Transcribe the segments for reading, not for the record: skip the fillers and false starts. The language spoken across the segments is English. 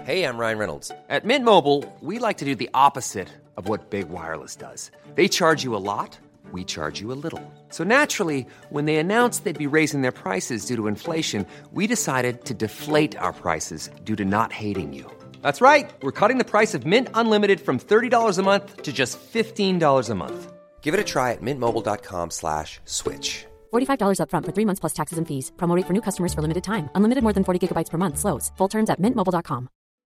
Hey, I'm Ryan Reynolds. At Mint Mobile, we like to do the opposite of what Big Wireless does. They charge you a lot, we charge you a little. So naturally, when they announced they'd be raising their prices due to inflation, we decided to deflate our prices due to not hating you. That's right. We're cutting the price of Mint Unlimited from $30 a month to just $15 a month. Give it a try at mintmobile.com/switch. $45 up front for 3 months plus taxes and fees. Promo rate for new customers for limited time. Unlimited more than 40 gigabytes per month. Slows full terms at mintmobile.com.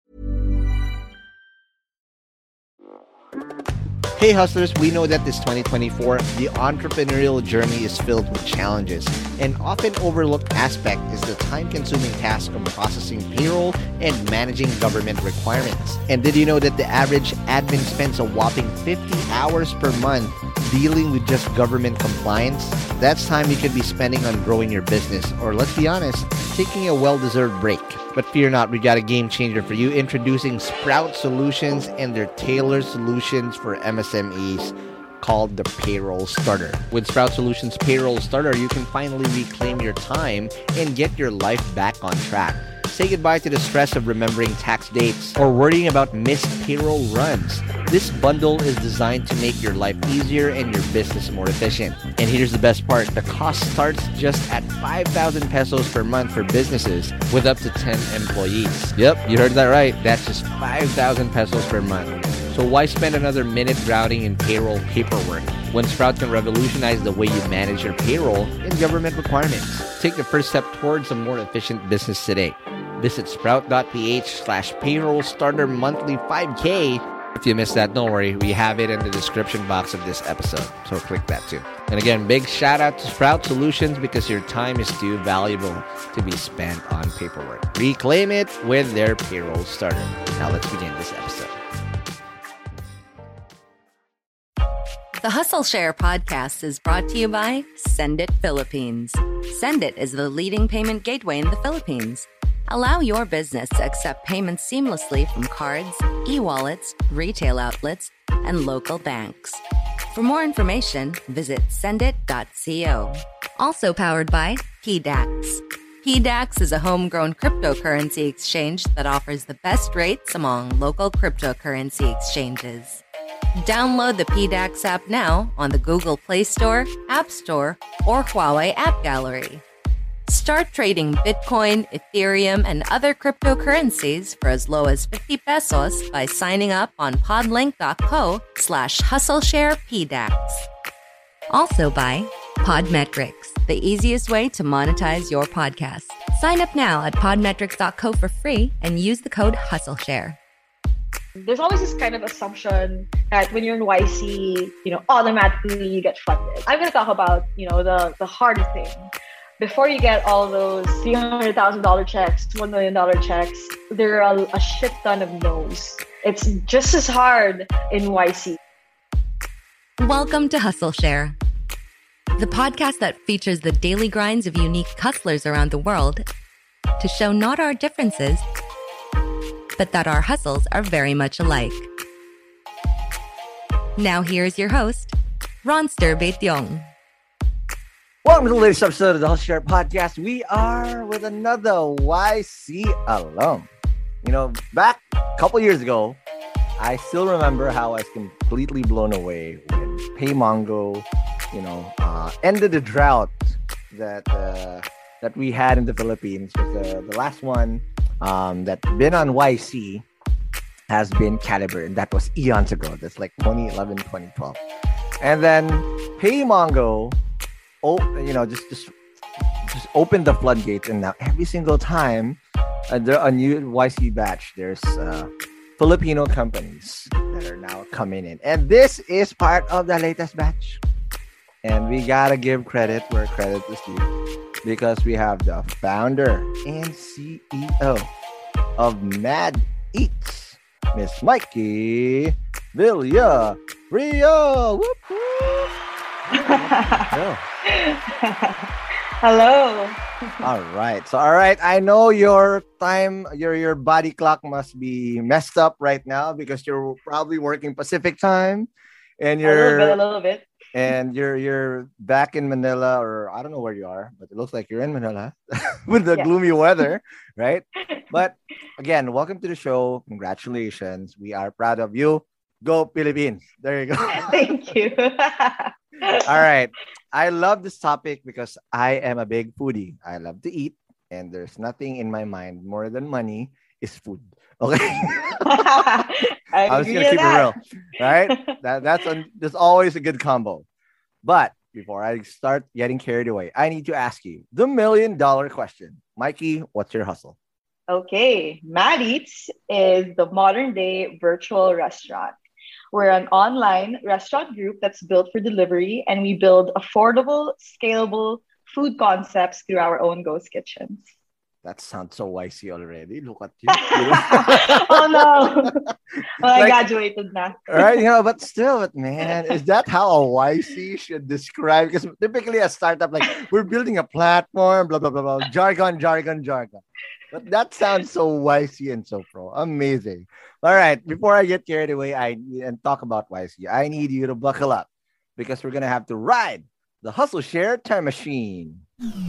Hey hustlers, we know that this 2024, the entrepreneurial journey is filled with challenges. An often overlooked aspect is the time-consuming task of processing payroll and managing government requirements. And did you know that the average admin spends a whopping 50 hours per month dealing with just government compliance? That's time you could be spending on growing your business, or let's be honest, taking a well-deserved break. But fear not, we got a game changer for you, introducing Sprout Solutions and their tailored solutions for MSMEs called the Payroll Starter. With Sprout Solutions Payroll Starter, you can finally reclaim your time and get your life back on track. Say goodbye to the stress of remembering tax dates or worrying about missed payroll runs. This bundle is designed to make your life easier and your business more efficient. And here's the best part. The cost starts just at 5,000 pesos per month for businesses with up to 10 employees. Yep, you heard that right. That's just 5,000 pesos per month. So why spend another minute drowning in payroll paperwork when Sprout can revolutionize the way you manage your payroll and government requirements? Take the first step towards a more efficient business today. Visit sprout.ph/payroll starter monthly 5K. If you missed that, don't worry. We have it in the description box of this episode. So click that too. And again, big shout out to Sprout Solutions because your time is too valuable to be spent on paperwork. Reclaim it with their payroll starter. Now let's begin this episode. The Hustle Share podcast is brought to you by Send It Philippines. Send It is the leading payment gateway in the Philippines. Allow your business to accept payments seamlessly from cards, e-wallets, retail outlets, and local banks. For more information, visit sendit.co. Also powered by PDAX. PDAX is a homegrown cryptocurrency exchange that offers the best rates among local cryptocurrency exchanges. Download the PDAX app now on the Google Play Store, App Store, or Huawei App Gallery. Start trading Bitcoin, Ethereum, and other cryptocurrencies for as low as 50 pesos by signing up on podlink.co/hustlesharepdax. Also by Podmetrics, the easiest way to monetize your podcast. Sign up now at podmetrics.co for free and use the code HustleShare. There's always this kind of assumption that when you're in YC, automatically you get funded. I'm going to talk about, the hard thing. Before you get all those $300,000 checks, $1 million checks, there are a shit ton of no's. It's just as hard in YC. Welcome to Hustle Share, the podcast that features the daily grinds of unique hustlers around the world to show not our differences, but that our hustles are very much alike. Now here's your host, Ronster Baetiong. Welcome to the latest episode of the Hustle Share podcast. We are with another YC alum. Back a couple years ago, I still remember how I was completely blown away when PayMongo, ended the drought that we had in the Philippines. The last one that been on YC has been Caliber, and that was eons ago. That's like 2011, 2012. And then PayMongo, just open the floodgates, and now every single time there are a new YC batch, there's Filipino companies that are now coming in, and this is part of the latest batch. And we gotta give credit where credit is due, because we have the founder and CEO of Mad Eats, Miss Mikey Villario. Whoop, whoop. Hello. All right. I know your time, your body clock must be messed up right now because you're probably working Pacific time, and a little bit. And you're back in Manila, or I don't know where you are, but it looks like you're in Manila with the gloomy weather, right? But again, welcome to the show. Congratulations. We are proud of you. Go Philippines. There you go. Thank you. All right. I love this topic because I am a big foodie. I love to eat, and there's nothing in my mind more than money is food. Okay. I'm just gonna keep it real. Right? That's always a good combo. But before I start getting carried away, I need to ask you the $1 million question. Mikey, what's your hustle? Okay, Mad Eats is the modern day virtual restaurant. We're an online restaurant group that's built for delivery, and we build affordable, scalable food concepts through our own ghost kitchens. That sounds so YC already. Look at you. Oh no. Well, I graduated now. Right, but still, man, is that how a YC should describe? Because typically a startup, like, we're building a platform, blah, blah, blah, blah, jargon. But that sounds so YC and so pro. Amazing. All right, before I get carried away and talk about YC, I need you to buckle up because we're going to have to ride the Hustle Share Time Machine.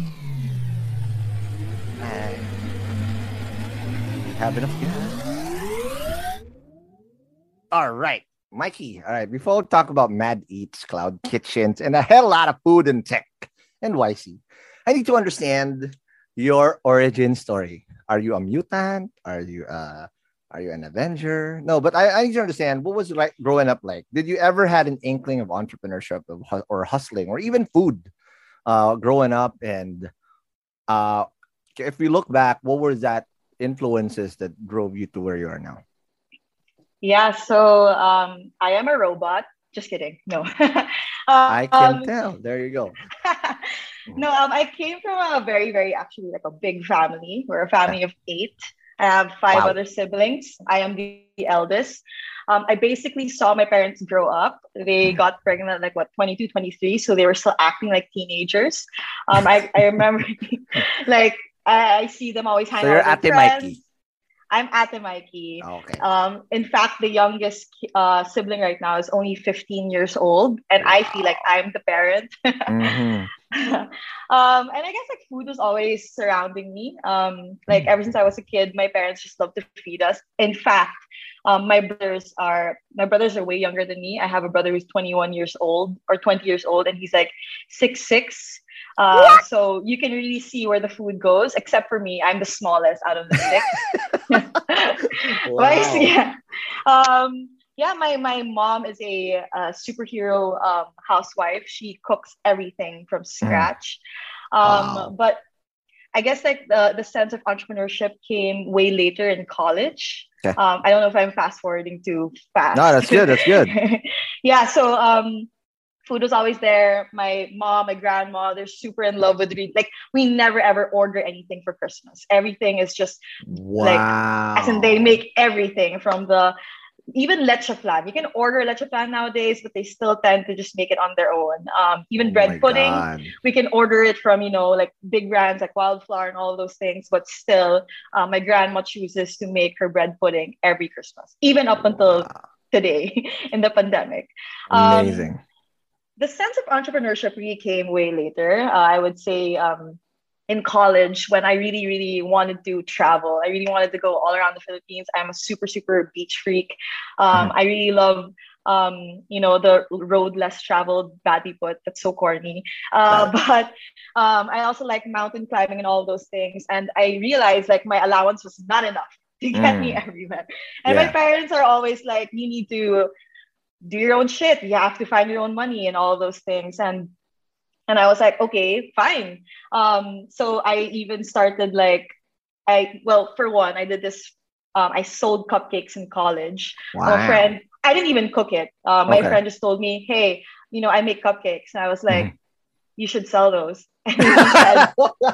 Have enough gas? All right, Mikey. All right, before we talk about Mad Eats, cloud kitchens, and a hell lot of food and tech and YC, I need to understand your origin story. Are you a mutant? Are you an Avenger? No, but I need to understand, what was it like growing up like? Did you ever had an inkling of entrepreneurship or hustling or even food growing up? And if we look back, what was that influences that drove you to where you are now? Yeah, so I am a robot. Just kidding. No. I can tell. There you go. No, I came from a very, very actually like a big family. We're a family of 8. I have 5 other siblings. I am the eldest. I basically saw my parents grow up. They got pregnant at like 22, 23. So they were still acting like teenagers. I remember like I see them always hang out with their friends. Mikey. I'm Ate Mikey. Oh, okay. In fact, the youngest sibling right now is only 15 years old, and I feel like I'm the parent. Mm-hmm. And I guess like food was always surrounding me. Like ever since I was a kid, my parents just love to feed us. In fact, my brothers are way younger than me. I have a brother who's 21 years old or 20 years old, and he's like 6'6". So you can really see where the food goes, except for me. I'm the smallest out of the 6. My mom is a superhero housewife. She cooks everything from scratch. But I guess like the sense of entrepreneurship came way later in college. Okay. I don't know if I'm fast forwarding too fast. No, that's good. That's good. Yeah. So food was always there. My mom, my grandma, they're super in love with reading. Like, we never ever order anything for Christmas. Everything is just like, as in they make everything from even leche flan. You can order leche flan nowadays, but they still tend to just make it on their own. Even bread pudding, we can order it from, like big brands like Wildflower and all of those things. But still, my grandma chooses to make her bread pudding every Christmas, even up until today in the pandemic. Amazing. The sense of entrepreneurship really came way later. I would say in college, when I really, really wanted to travel. I really wanted to go all around the Philippines. I'm a super, super beach freak. I really love, the road less traveled, badly put. That's so corny. But I also like mountain climbing and all those things. And I realized like my allowance was not enough to get me everywhere. And my parents are always like, you need to do your own shit. You have to find your own money and all of those things. And I was like, okay, fine. So I even started for one, I did this. I sold cupcakes in college. Wow. A friend, I didn't even cook it. My friend just told me, hey, I make cupcakes. And I was like, you should sell those. And he said,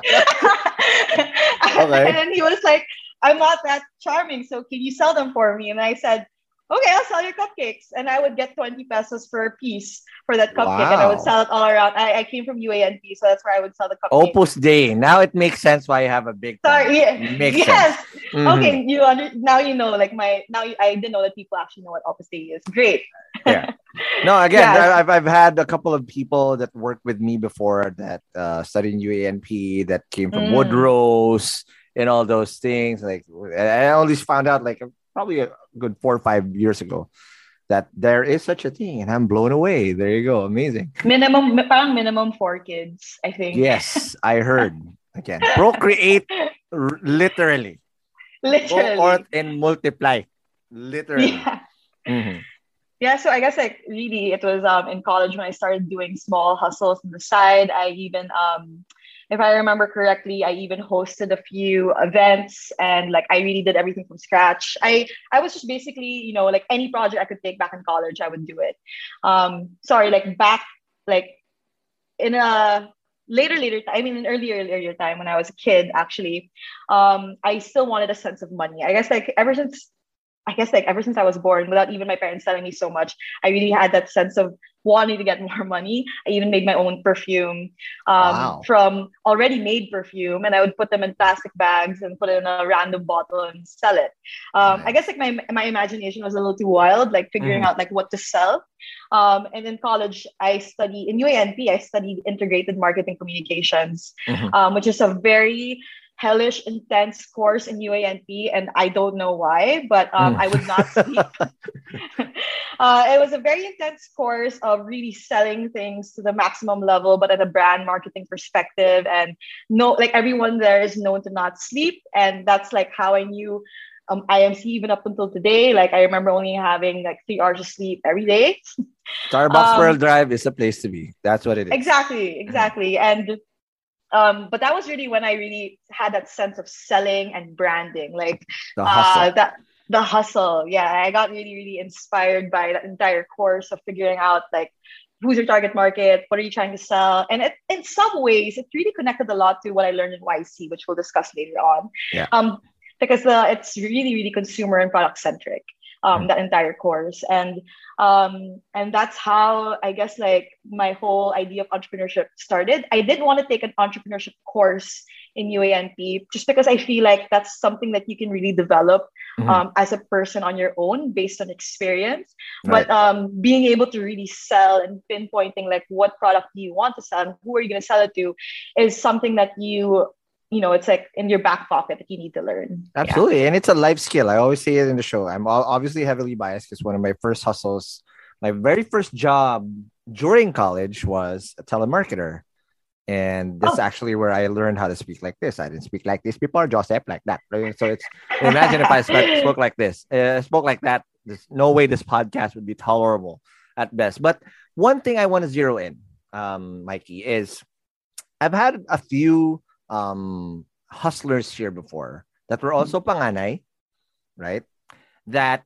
and then he was like, I'm not that charming, so can you sell them for me? And I said, okay, I'll sell your cupcakes. And I would get 20 pesos per piece for that cupcake. And I would sell it all around. I came from UANP, so that's where I would sell the cupcakes. Opus Dei. Now it makes sense why you have a big... Sorry, makes sense. Mm-hmm. Okay, now you know, I didn't know that people actually know what Opus Dei is. Great. Yeah. No, again, Yes. I've had a couple of people that worked with me before that studied in UANP that came from Mm. Woodrose and all those things. Like, I only found out like probably a good 4 or 5 years ago that there is such a thing, and I'm blown away. There you go, amazing. Parang minimum 4 kids, I think. Yes, I heard. Again, procreate literally. Go forth Literally. and multiply. Literally. Yeah. Mhm. Yeah, so I guess like really it was in college when I started doing small hustles on the side. I even if I remember correctly, I even hosted a few events and like I really did everything from scratch. I was just basically, like any project I could take back in college, I would do it. Sorry, like back like in a later time, I mean an earlier time when I was a kid actually, I still wanted a sense of money. I guess like ever since I was born, without even my parents telling me so much, I really had that sense of wanting to get more money. I even made my own perfume, Wow. from already made perfume, and I would put them in plastic bags and put it in a random bottle and sell it. I guess Nice. like my imagination was a little too wild, like figuring Mhm. out like what to sell. And in college, in UANP, I studied integrated marketing communications, Mhm. which is a very hellish, intense course in UANP, and I don't know why, but Mhm. I would not sleep. It was a very intense course of really selling things to the maximum level, but at a brand marketing perspective. And no, like everyone there is known to not sleep, and that's like how I knew IMC even up until today. Like I remember only having like 3 hours of sleep every day. Starbucks Pearl Um, Drive is a place to be. That's what it is. exactly, Mhm. exactly, and but that was really when I really had that sense of selling and branding, like The hustle. that the hustle. Yeah, I got really, really inspired by that entire course of figuring out like who's your target market, what are you trying to sell, and in some ways, it really connected a lot to what I learned in YC, which we'll discuss later on. Yeah. Because it's really, really consumer and product centric. Mhm. That entire course, and that's how I guess like my whole idea of entrepreneurship started. I did want to take an entrepreneurship course in UANP just because I feel like that's something that you can really develop Mhm. as a person on your own based on experience. Right. But being able to really sell and pinpointing like what product do you want to sell and who are you going to sell it to is something that it's like in your back pocket that you need to learn. Yeah. Absolutely. And it's a life skill. I always say it in the show. I'm obviously heavily biased because one of my first hustles, my very first job during college was a telemarketer. And that's Oh. actually where I learned how to speak like this. I didn't speak like this before, Joseph, like that. So it's imagine if I spoke like this, spoke like that. There's no way this podcast would be tolerable at best. But one thing I want to zero in, Mikey, is I've had a few hustlers here before that were also panganay, right? That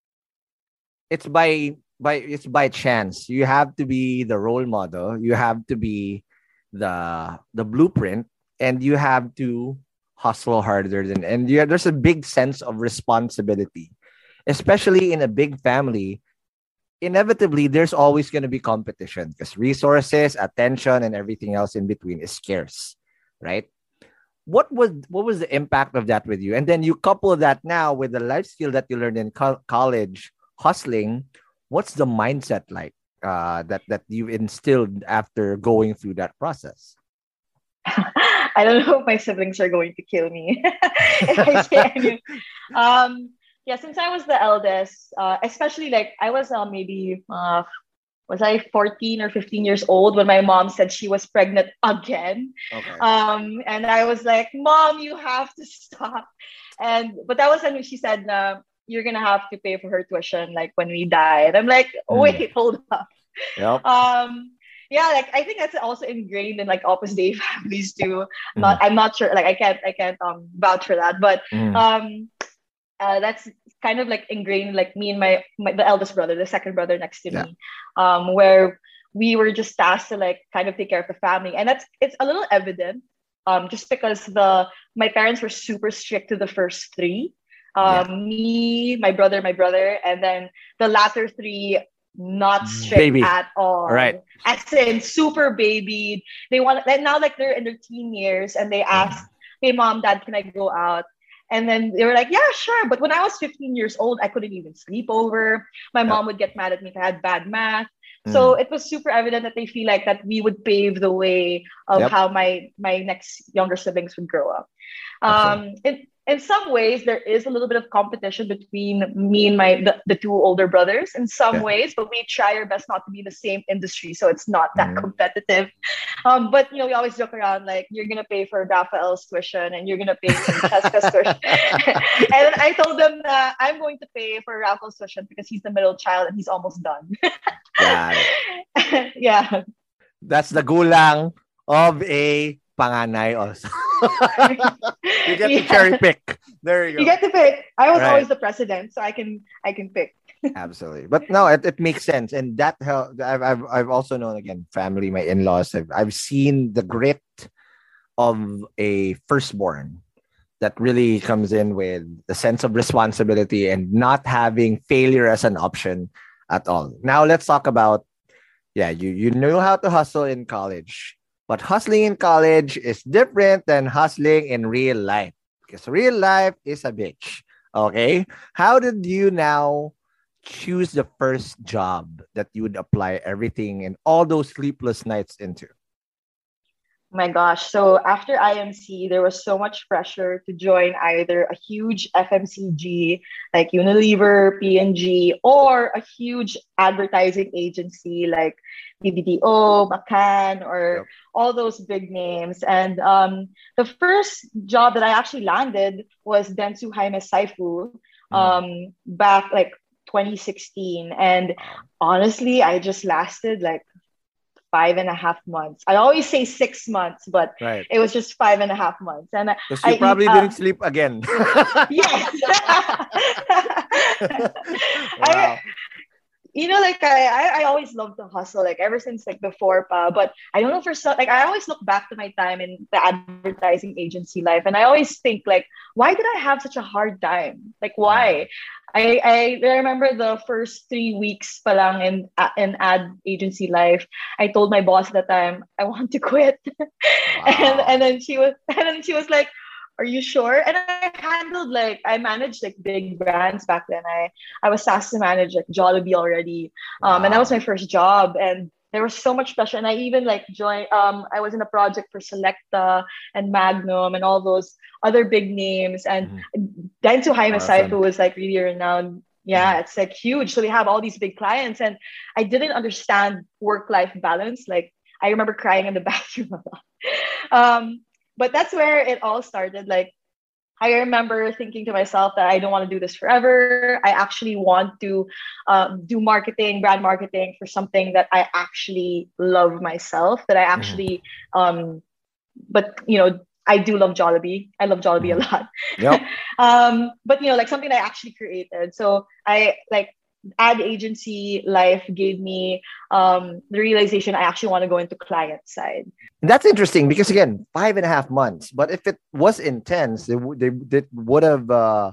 it's by chance. You have to be the role model. You have to be the blueprint, and you have to hustle harder than. And there's a big sense of responsibility, especially in a big family. Inevitably, there's always going to be competition because resources, attention, and everything else in between is scarce, right? What was the impact of that with you? And then you couple that now with the life skill that you learned in college, hustling. What's the mindset like that you instilled after going through that process? I don't know if my siblings are going to kill me if I say any. Yeah, since I was the eldest, especially like I was maybe was I 14 or 15 years old when my mom said she was pregnant again. Okay. And I was like, Mom, you have to stop. But that was when she said, you're gonna have to pay for her tuition like when we die. And I'm like, wait, hold up. Yep. Yeah, like I think that's also ingrained in like Opus Dei families too. Mhm. I'm not sure, like I can't vouch for that, but Mhm. that's kind of like ingrained like me and the eldest brother, the second brother next to Yeah. me, where we were just tasked to like kind of take care of the family, and it's a little evident, just because my parents were super strict to the first three, Yeah. me, my brother, and then the latter three not strict Baby. at all. Right. As in super babied. They want, like now like they're in their teen years and they ask, hey mom, dad, can I go out? And then they were like, yeah, sure. But when I was 15 years old, I couldn't even sleep over. My mom would get mad at me if I had bad math. So it was super evident that they feel like that we would pave the way of how my next younger siblings would grow up. In some ways, there is a little bit of competition between me and the two older brothers in some ways, but we try our best not to be the same industry, so it's not that competitive. But we always joke around like, you're gonna pay for Raphael's tuition and you're gonna pay for Cheska's tuition. And I told them that I'm going to pay for Raphael's tuition because he's the middle child and he's almost done. Yeah. That's the gulang of a panganay also. You get to cherry pick. There you go. You get to pick. I was always the president, so I can pick. Absolutely. But no, it makes sense. And that I've also known, again, family, my in-laws, I've seen the grit of a firstborn that really comes in with the sense of responsibility and not having failure as an option at all. Now let's talk about, you know how to hustle in college, but hustling in college is different than hustling in real life, because real life is a bitch. Okay. How did you now choose the first job that you would apply everything and all those sleepless nights into? My gosh. So after IMC, there was so much pressure to join either a huge FMCG like Unilever, P&G, or a huge advertising agency like BBDO, McCann, or all those big names. And the first job that I actually landed was Dentsu Jaime Saifu back like 2016. And honestly, I just lasted like 5.5 months. I always say 6 months, but it was just 5.5 months. And because you probably didn't sleep again. Yes. Wow. I always loved to hustle, like ever since like before pa, but I don't know, for some, like I always look back to my time in the advertising agency life, and I always think like, why did I have such a hard time? Like, why? I remember the first 3 weeks pa lang in ad agency life, I told my boss at the time I want to quit. and then she was like, are you sure? And I managed like big brands back then. I was asked to manage like Jollibee already. And that was my first job. And there was so much pressure. And I even like joined, I was in a project for Selecta and Magnum and all those other big names. And Dentsu Jaime Saifu was like really renowned. Yeah, it's like huge. So they have all these big clients. And I didn't understand work-life balance. Like I remember crying in the bathroom a lot. But that's where it all started. Like, I remember thinking to myself that I don't want to do this forever. I actually want to do marketing, brand marketing for something that I actually love myself, that I actually, but, I do love Jollibee. I love Jollibee a lot. Yep. But, like something that I actually created. So I like, ad agency life gave me the realization I actually want to go into client side. That's interesting because, again, 5.5 months. But if it was intense, it would have,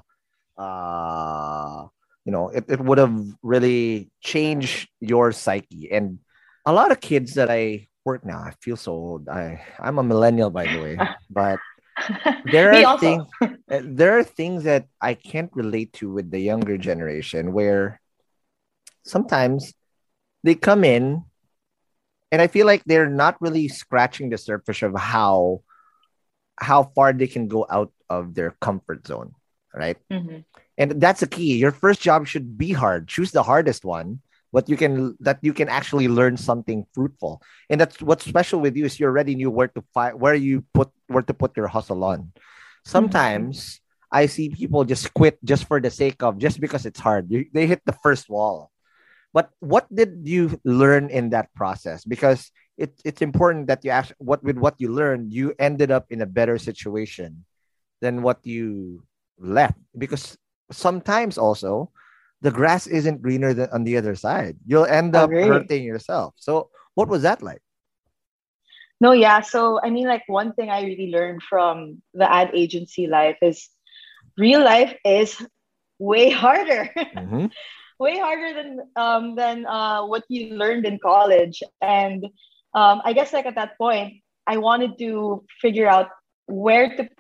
it would have really changed your psyche. And a lot of kids that I work now, I feel so old. I'm a millennial, by the way, but there are things that I can't relate to with the younger generation, where sometimes they come in and I feel like they're not really scratching the surface of how far they can go out of their comfort zone, right? And that's the key. Your first job should be hard. Choose the hardest one, but you can actually learn something fruitful. And that's what's special with you, is you already knew where to put your hustle on. Sometimes I see people just quit just for the sake of, just because it's hard. They hit the first wall. But what did you learn in that process? Because it's important that you actually, with what you learned, you ended up in a better situation than what you left. Because sometimes also the grass isn't greener than on the other side. You'll end up hurting yourself. So what was that like? No, yeah. So I mean, like, one thing I really learned from the ad agency life is real life is way harder. Way harder than what you learned in college. And I guess like at that point, I wanted to figure out where to put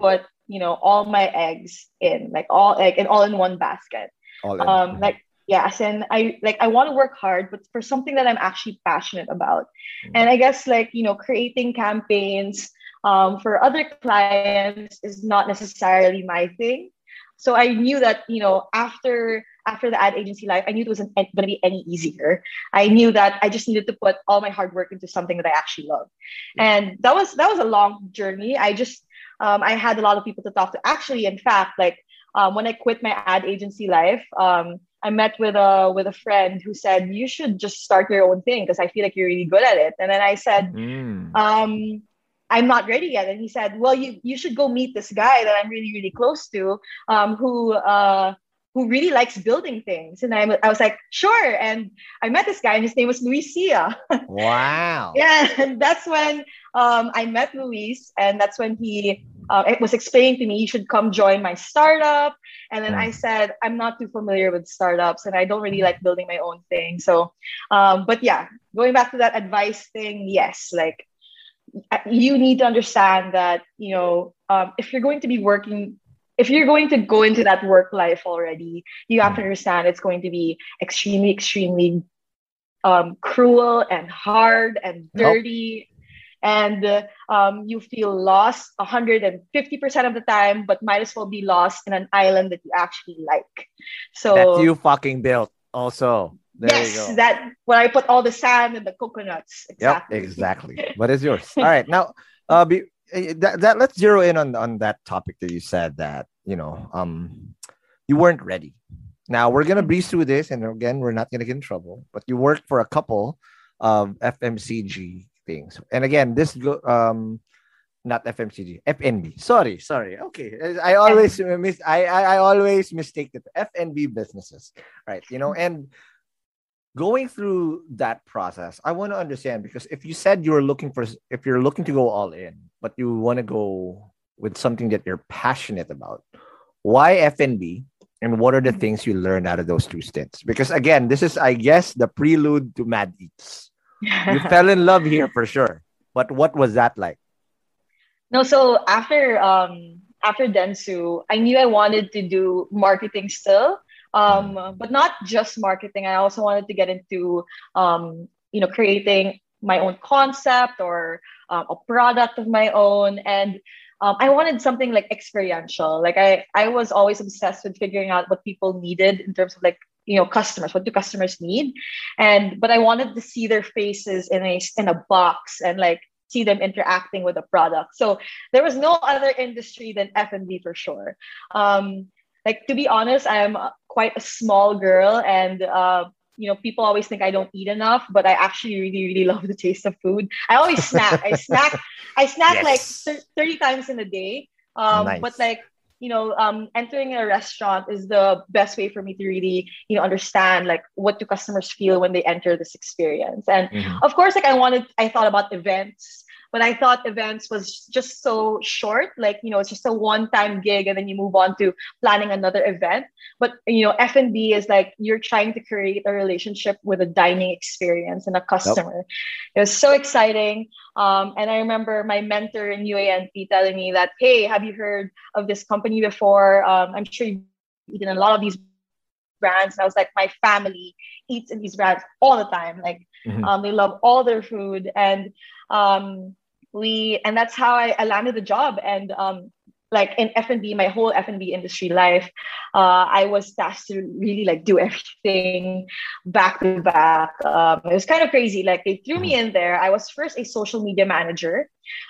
all my eggs in all in one basket. All in. Like yes, and I want to work hard, but for something that I'm actually passionate about. And I guess creating campaigns for other clients is not necessarily my thing. So I knew that, after the ad agency life, I knew it wasn't going to be any easier. I knew that I just needed to put all my hard work into something that I actually love. And that was a long journey. I had a lot of people to talk to. Actually, in fact, when I quit my ad agency life, I met with a friend who said, you should just start your own thing because I feel like you're really good at it. And then I said, I'm not ready yet. And he said, well, you should go meet this guy that I'm really, really close to, who really likes building things. And I was like, sure. And I met this guy and his name was Luis Sia. Wow. Yeah. And that's when I met Luis. And that's when he was explaining to me, you should come join my startup. And then I said, I'm not too familiar with startups and I don't really like building my own thing. So, but yeah, going back to that advice thing, yes, you need to understand that, if you're going to go into that work life already, you have to understand it's going to be extremely, extremely cruel and hard and dirty. And you feel lost 150% of the time, but might as well be lost in an island that you actually like. So that you fucking built also. There you go. That where I put all the sand and the coconuts. Exactly. Yep, exactly. What is yours? All right, now, let's zero in on that topic that you said that you weren't ready. Now we're gonna breeze through this, and again, we're not gonna get in trouble. But you worked for a couple of FMCG things, and again, not FMCG, FNB. Sorry. Okay, I always I always mistake the FNB businesses, right? And going through that process, I want to understand, because if you said if you're looking to go all in, but you want to go with something that you're passionate about, why FNB, and what are the things you learned out of those two stints? Because again, this is, I guess, the prelude to Mad Eats. You fell in love here for sure, but what was that like? No, so after Dentsu, I knew I wanted to do marketing still. But not just marketing. I also wanted to get into, creating my own concept or a product of my own. And I wanted something experiential. I was always obsessed with figuring out what people needed in terms of customers. What do customers need? But I wanted to see their faces in a box and see them interacting with the product. So there was no other industry than F&B for sure. To be honest, I'm quite a small girl, and people always think I don't eat enough, but I actually really, really love the taste of food. I always snack. I snack Yes. 30 times in a day. Nice. But entering a restaurant is the best way for me to really, understand what do customers feel when they enter this experience. And of course, I thought about events. But I thought events was just so short, it's just a one-time gig and then you move on to planning another event. But, F&B is you're trying to create a relationship with a dining experience and a customer. Yep. It was so exciting. And I remember my mentor in UANP telling me that, hey, have you heard of this company before? I'm sure you've eaten a lot of these brands. And I was like, my family eats in these brands all the time. They love all their food. And that's how I landed the job. And in F&B, my whole F&B industry life, I was tasked to really do everything back to back. It was kind of crazy. They threw me in there. I was first a social media manager.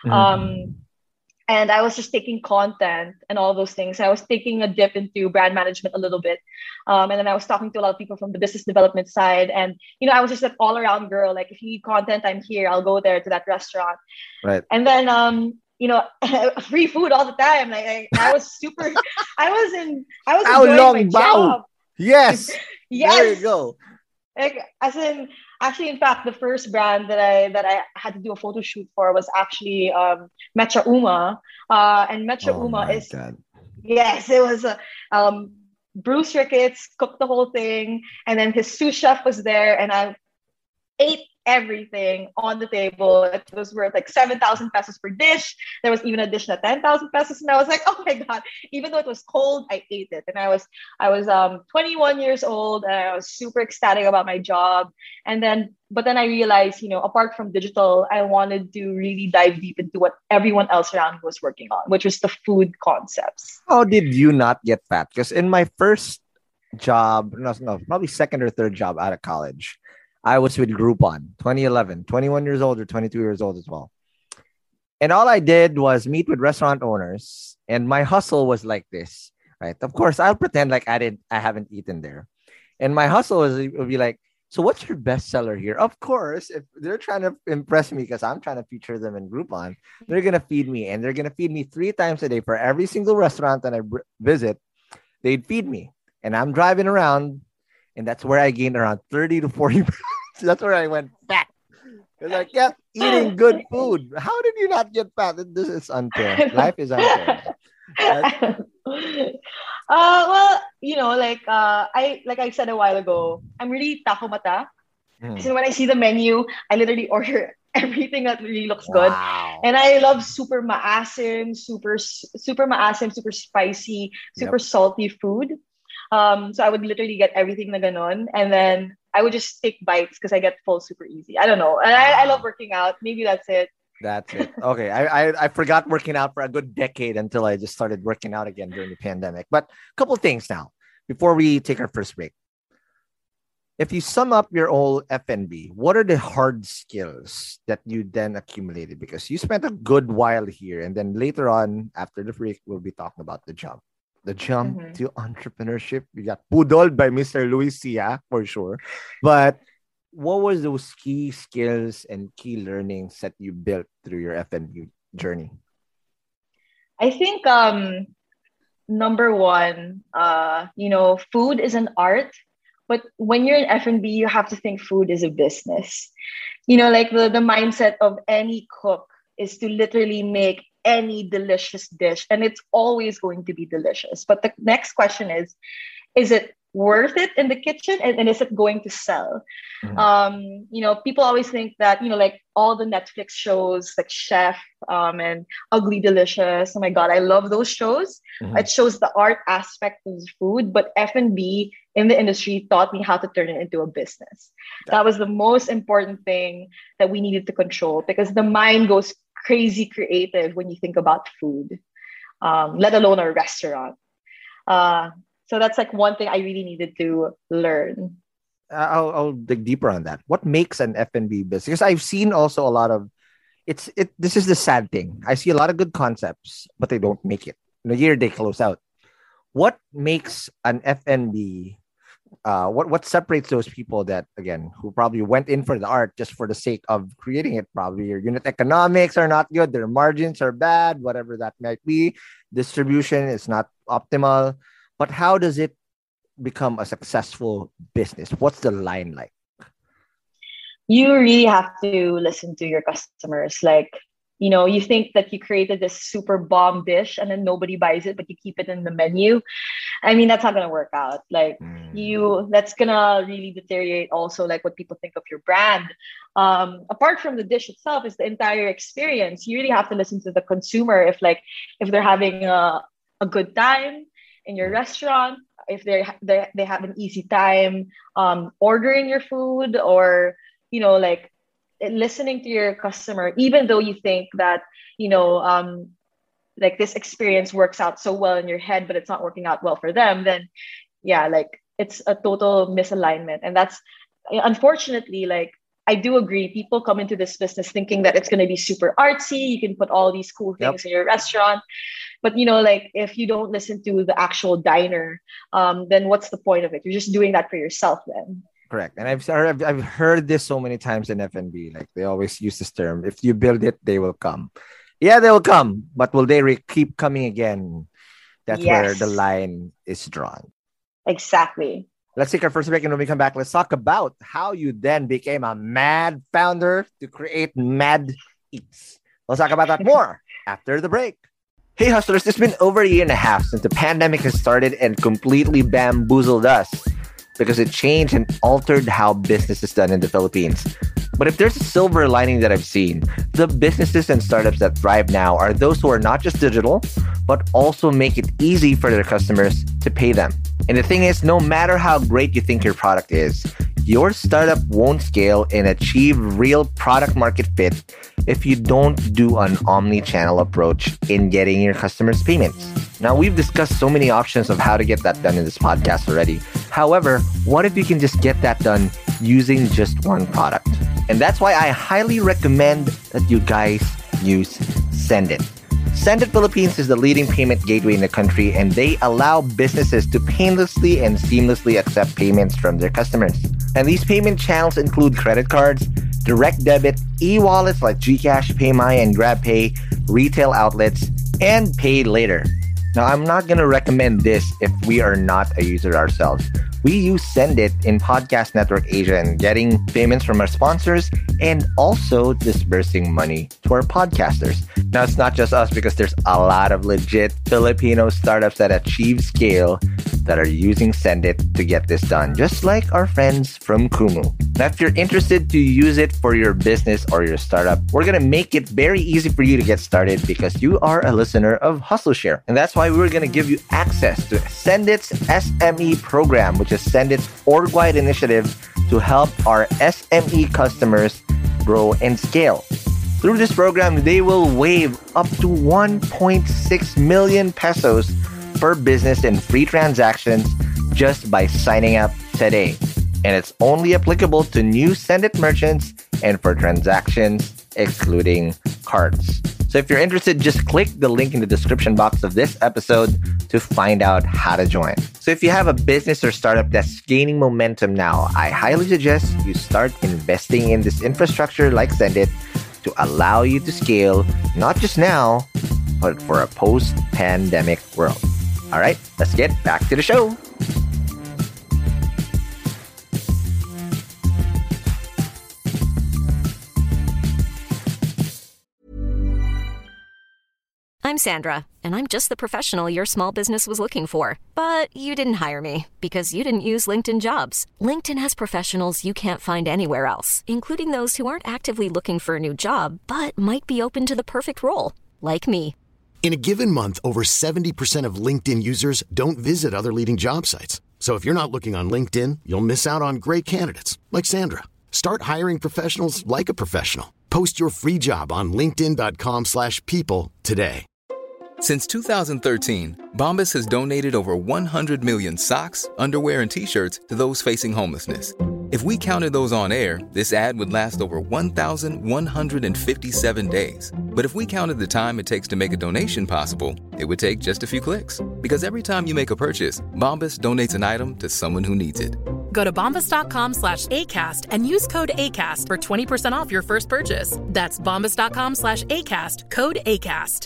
And I was just taking content and all those things. I was taking a dip into brand management a little bit. And then I was talking to a lot of people from the business development side. And, I was just an all-around girl. If you need content, I'm here. I'll go there to that restaurant. Right. And then, free food all the time. I was super, I was How enjoying long, my Bao? job. Yes. Yes. There you go. Actually, in fact, the first brand that I had to do a photo shoot for was actually Mecha Uma. And Mecha Uma is God. Yes, it was Bruce Ricketts cooked the whole thing, and then his sous chef was there, and I ate everything on the table. It was worth like 7,000 pesos per dish. There was even a dish at 10,000 pesos. And I was like, oh my God, even though it was cold, I ate it. And I was 21 years old and I was super ecstatic about my job. But then I realized, apart from digital, I wanted to really dive deep into what everyone else around me was working on, which was the food concepts. How did you not get fat? Because in my first job, probably second or third job out of college, I was with Groupon, 2011, 21 years old or 22 years old as well. And all I did was meet with restaurant owners, and my hustle was like this, right? Of course, I'll pretend like I haven't eaten there. And my hustle would be like, so what's your bestseller here? Of course, if they're trying to impress me because I'm trying to feature them in Groupon, they're going to feed me. And they're going to feed me 3 times a day for every single restaurant that I visit. They'd feed me. And I'm driving around, and that's where I gained around 30 to 40 pounds. That's where I went fat. Because I kept eating good food. How did you not get fat? This is unfair. Life is unfair. Well, like I said a while ago, I'm really taco mata. So when I see the menu, I literally order everything that really looks good. And I love super maasim, super spicy, super salty food. So I would literally get everything na ganon. And then I would just take bites because I get full super easy. I don't know. And I love working out. Maybe that's it. That's it. Okay. I forgot working out for a good decade until I just started working out again during the pandemic. But a couple of things now before we take our first break. If you sum up your old F&B, what are the hard skills that you then accumulated? Because you spent a good while here, and then later on, after the break, we'll be talking about the jump. The jump to entrepreneurship. We got pudoled by Mr. Luis Sia, for sure. But what was those key skills and key learnings that you built through your F&B journey? I think number one, food is an art. But when you're in F&B, you have to think food is a business. Like the mindset of any cook is to literally make any delicious dish, and it's always going to be delicious. But the next question is it worth it in the kitchen, and is it going to sell? People always think that like all the Netflix shows like Chef and Ugly Delicious, oh my God, I love those shows. It shows the art aspect of food, but F&B in the industry taught me how to turn it into a business. That was the most important thing that we needed to control, because the mind goes crazy creative when you think about food, let alone a restaurant. So that's like one thing I really needed to learn. I'll dig deeper on that. What makes an F&B business? Because I've seen also a lot of this is the sad thing. I see a lot of good concepts, but they don't make it. In a year they close out. What makes an F&B? What separates those people that, again, who probably went in for the art just for the sake of creating it? Probably your unit economics are not good, their margins are bad, whatever that might be. Distribution is not optimal. But how does it become a successful business? What's the line like? You really have to listen to your customers. Like, you think that you created this super bomb dish and then nobody buys it, but you keep it in the menu. I mean, that's not going to work out. Like that's going to really deteriorate also like what people think of your brand. Apart from the dish itself, is the entire experience. You really have to listen to the consumer. If they're having a good time in your restaurant, if they have an easy time ordering your food, or like listening to your customer, even though you think that like this experience works out so well in your head, but it's not working out well for them, then like it's a total misalignment. And that's unfortunately, like, I do agree, people come into this business thinking that it's going to be super artsy, you can put all these cool things in your restaurant, but like if you don't listen to the actual diner, then what's the point of it? You're just doing that for yourself then. Correct. And I've heard this so many times in F&B. Like, they always use this term: if you build it, they will come. Yeah, they will come, but will they keep coming again? That's where the line is drawn. Exactly. Let's take our first break, and when we come back, let's talk about how you then became a mad founder to create Mad Eats. We'll talk about that more after the break. Hey hustlers, it's been over a year and a half since the pandemic has started and completely bamboozled us, because it changed and altered how business is done in the Philippines. But if there's a silver lining that I've seen, the businesses and startups that thrive now are those who are not just digital, but also make it easy for their customers to pay them. And the thing is, no matter how great you think your product is, your startup won't scale and achieve real product market fit if you don't do an omni-channel approach in getting your customers' payments. Now, we've discussed so many options of how to get that done in this podcast already. However, what if you can just get that done using just one product? And that's why I highly recommend that you guys use SendIt. SendIt Philippines is the leading payment gateway in the country, and they allow businesses to painlessly and seamlessly accept payments from their customers. And these payment channels include credit cards, direct debit, e-wallets like GCash, PayMaya, and GrabPay, retail outlets, and Pay Later. Now, I'm not going to recommend this if we are not a user ourselves. We use SendIt in Podcast Network Asia and getting payments from our sponsors and also disbursing money to our podcasters. Now, it's not just us because there's a lot of legit Filipino startups that achieve scale that are using SendIt to get this done, just like our friends from Kumu. Now, if you're interested to use it for your business or your startup, we're going to make it very easy for you to get started because you are a listener of HustleShare. And that's why we're going to give you access to SendIt's SME program, which is SendIt's org-wide initiative to help our SME customers grow and scale. Through this program, they will waive up to 1.6 million pesos per business in free transactions just by signing up today. And it's only applicable to new SendIt merchants and for transactions excluding cards. So if you're interested, just click the link in the description box of this episode to find out how to join. So if you have a business or startup that's gaining momentum now, I highly suggest you start investing in this infrastructure like SendIt to allow you to scale, not just now, but for a post-pandemic world. All right, let's get back to the show. I'm Sandra, and I'm just the professional your small business was looking for. But you didn't hire me because you didn't use LinkedIn Jobs. LinkedIn has professionals you can't find anywhere else, including those who aren't actively looking for a new job, but might be open to the perfect role, like me. In a given month, over 70% of LinkedIn users don't visit other leading job sites. So if you're not looking on LinkedIn, you'll miss out on great candidates like Sandra. Start hiring professionals like a professional. Post your free job on linkedin.com/people today. Since 2013, Bombas has donated over 100 million socks, underwear, and T-shirts to those facing homelessness. If we counted those on air, this ad would last over 1,157 days. But if we counted the time it takes to make a donation possible, it would take just a few clicks. Because every time you make a purchase, Bombas donates an item to someone who needs it. Go to bombas.com/ACAST and use code ACAST for 20% off your first purchase. That's bombas.com/ACAST, code ACAST.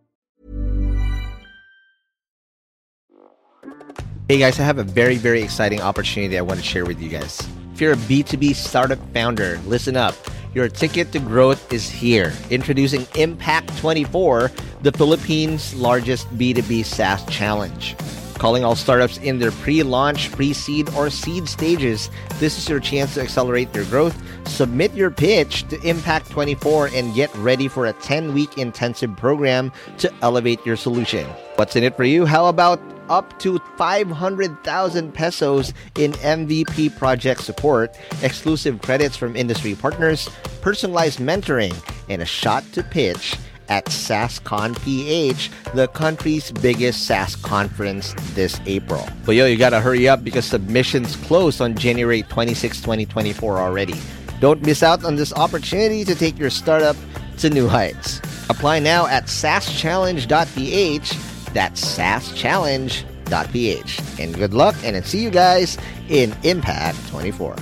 Hey guys, I have a very, very exciting opportunity I want to share with you guys. If you're a B2B startup founder, listen up. Your ticket to growth is here. Introducing Impact 24, the Philippines' largest B2B SaaS challenge. Calling all startups in their pre-launch, pre-seed, or seed stages, this is your chance to accelerate your growth. Submit your pitch to Impact 24 and get ready for a 10-week intensive program to elevate your solution. What's in it for you? How about up to 500,000 pesos in MVP project support, exclusive credits from industry partners, personalized mentoring, and a shot to pitch at SaaSCon PH, the country's biggest SaaS conference this April. But you gotta hurry up because submissions close on January 26, 2024 already. Don't miss out on this opportunity to take your startup to new heights. Apply now at SaaSchallenge.ph. That's SaaSchallenge.ph. And good luck, and I'll see you guys in Impact 24.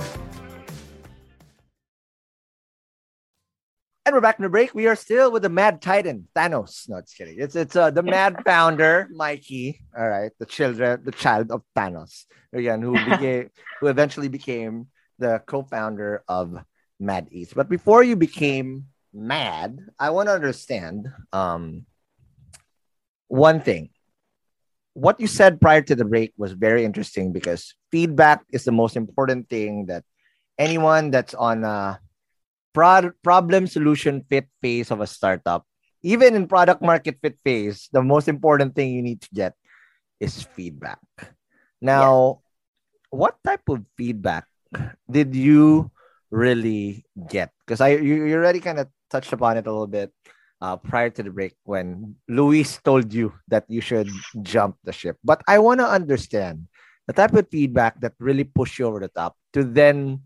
And we're back from the break. We are still with the Mad Titan, Thanos. No, just kidding. It's the Mad founder, Mikey. All right, the child of Thanos. Again, who eventually became the co-founder of Mad East. But before you became mad, I want to understand one thing. What you said prior to the break was very interesting because feedback is the most important thing that anyone that's on problem solution fit phase of a startup, even in product market fit phase, the most important thing you need to get is feedback. Now, what type of feedback did you really get? Because you already kind of touched upon it a little bit prior to the break when Luis told you that you should jump the ship. But I want to understand the type of feedback that really pushed you over the top to then,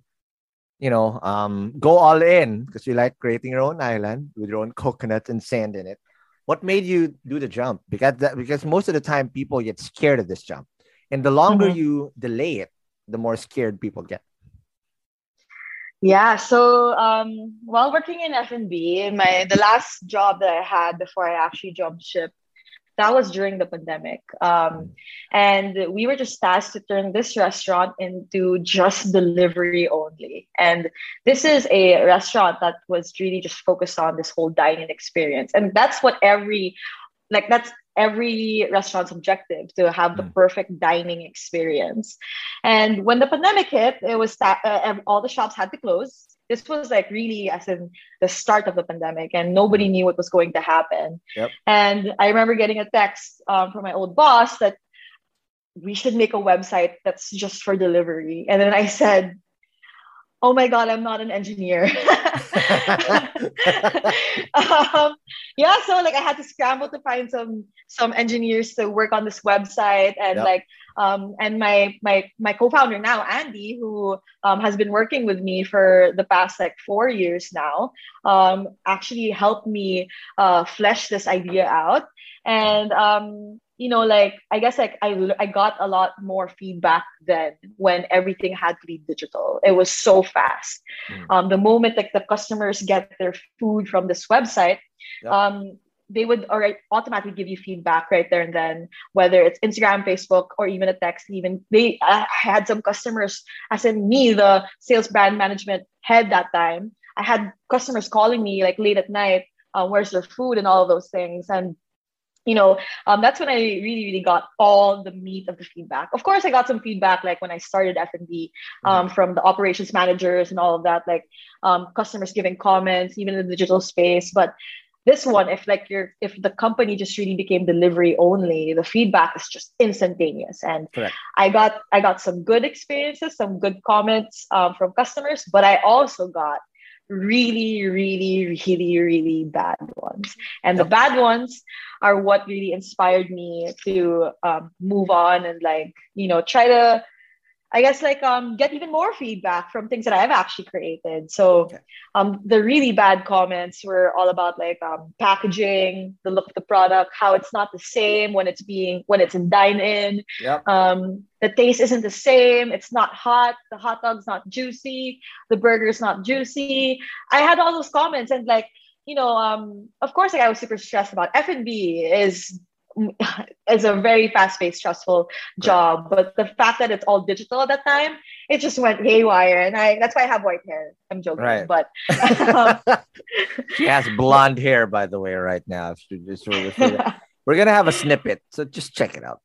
go all in because you like creating your own island with your own coconut and sand in it. What made you do the jump? Because most of the time people get scared of this jump. And the longer you delay it, the more scared people get. Yeah. So while working in F&B, the last job that I had before I actually jumped ship, that was during the pandemic. And we were just tasked to turn this restaurant into just delivery only. And this is a restaurant that was really just focused on this whole dining experience. And that's what every restaurant's objective, to have the perfect dining experience. And when the pandemic hit, it was all the shops had to close. This was like really as in the start of the pandemic, and nobody knew what was going to happen. Yep. And I remember getting a text from my old boss that we should make a website that's just for delivery. And then I said, oh my God, I'm not an engineer. So like I had to scramble to find some engineers to work on this website, and and my co-founder now, Andy, who has been working with me for the past 4 years now, actually helped me flesh this idea out. And I guess I got a lot more feedback then when everything had to be digital. It was so fast. The moment the customers get their food from this website, they would automatically give you feedback right there and then, whether it's Instagram, Facebook, or even a text. I had some customers, as in me, the sales brand management head that time, I had customers calling me late at night, where's their food and all of those things. And that's when I really, really got all the meat of the feedback. Of course, I got some feedback when I started F&B from the operations managers and all of that, customers giving comments, even in the digital space. But this one, if the company just really became delivery only, the feedback is just instantaneous. And correct. I got some good experiences, some good comments from customers, but I also got really, really, really, really bad ones. And the bad ones are what really inspired me to move on and try to, I guess, get even more feedback from things that I've actually created. So the really bad comments were all about packaging, the look of the product, how it's not the same when it's in dine-in. Yep. The taste isn't the same. It's not hot. The hot dog's not juicy. The burger's not juicy. I had all those comments, and of course, I was super stressed about F&B is a very fast-paced, stressful job. But the fact that it's all digital at that time, it just went haywire. And that's why I have white hair. I'm joking, right. But she has blonde hair, by the way, right now. We're gonna have a snippet, so just check it out.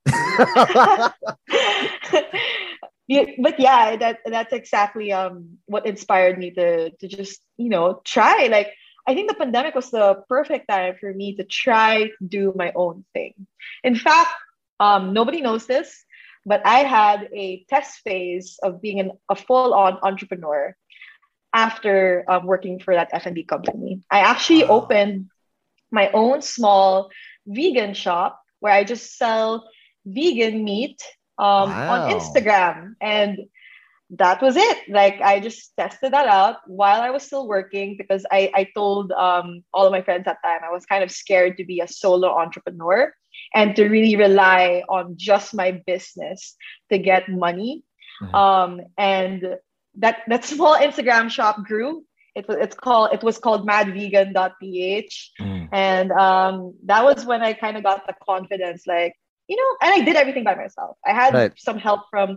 That's exactly what inspired me to just try. I think the pandemic was the perfect time for me to try to do my own thing. In fact, nobody knows this, but I had a test phase of being a full-on entrepreneur after working for that F&B company. I actually opened my own small vegan shop where I just sell vegan meat on Instagram. And that was it. I just tested that out while I was still working, because I told all of my friends at the time I was kind of scared to be a solo entrepreneur and to really rely on just my business to get money. And that small Instagram shop grew. It was called madvegan.ph. And that was when I kind of got the confidence, and I did everything by myself. I had some help from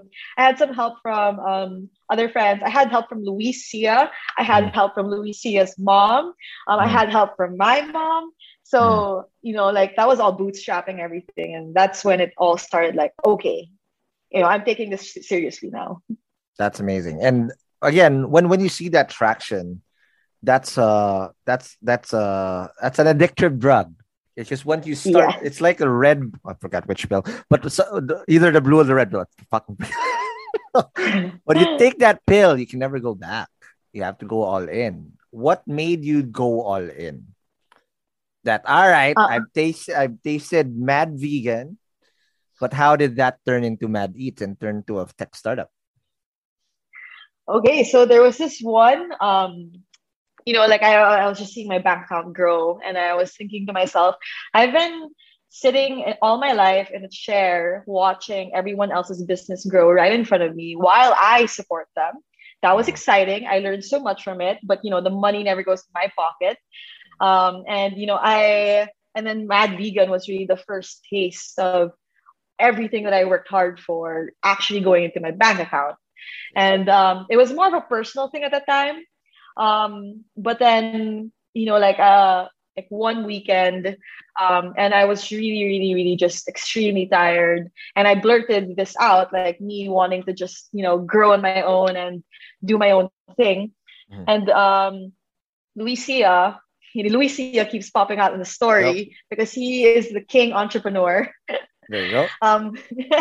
other friends. I had help from Luis Sia. I had help from Luis Sia's mom. I had help from my mom. So, that was all bootstrapping everything. And that's when it all started okay, I'm taking this seriously now. That's amazing. And again, when you see that traction, that's an addictive drug. It's just once you start, Yeah. it's like a red. I forgot which pill, but either the blue or the red pill. Fucking. But you take that pill, you can never go back. You have to go all in. What made you go all in? That all right? Uh, I've tasted Mad Vegan, but how did that turn into Mad Eats and turn to a tech startup? okay, so there was this one, like I was just seeing my bank account grow, and I was thinking to myself, I've been sitting all my life in a chair watching everyone else's business grow right in front of me while I support them. That was exciting. I learned so much from it, but the money never goes to my pocket. And and then Mad Vegan was really the first taste of everything that I worked hard for actually going into my bank account. And it was more of a personal thing at the time. But then, like one weekend, and I was really, really, really just extremely tired. And I blurted this out, like me wanting to just, grow on my own and do my own thing. Mhm. And Luisia, Luisia keeps popping out in the story because he is the king entrepreneur. There you go. um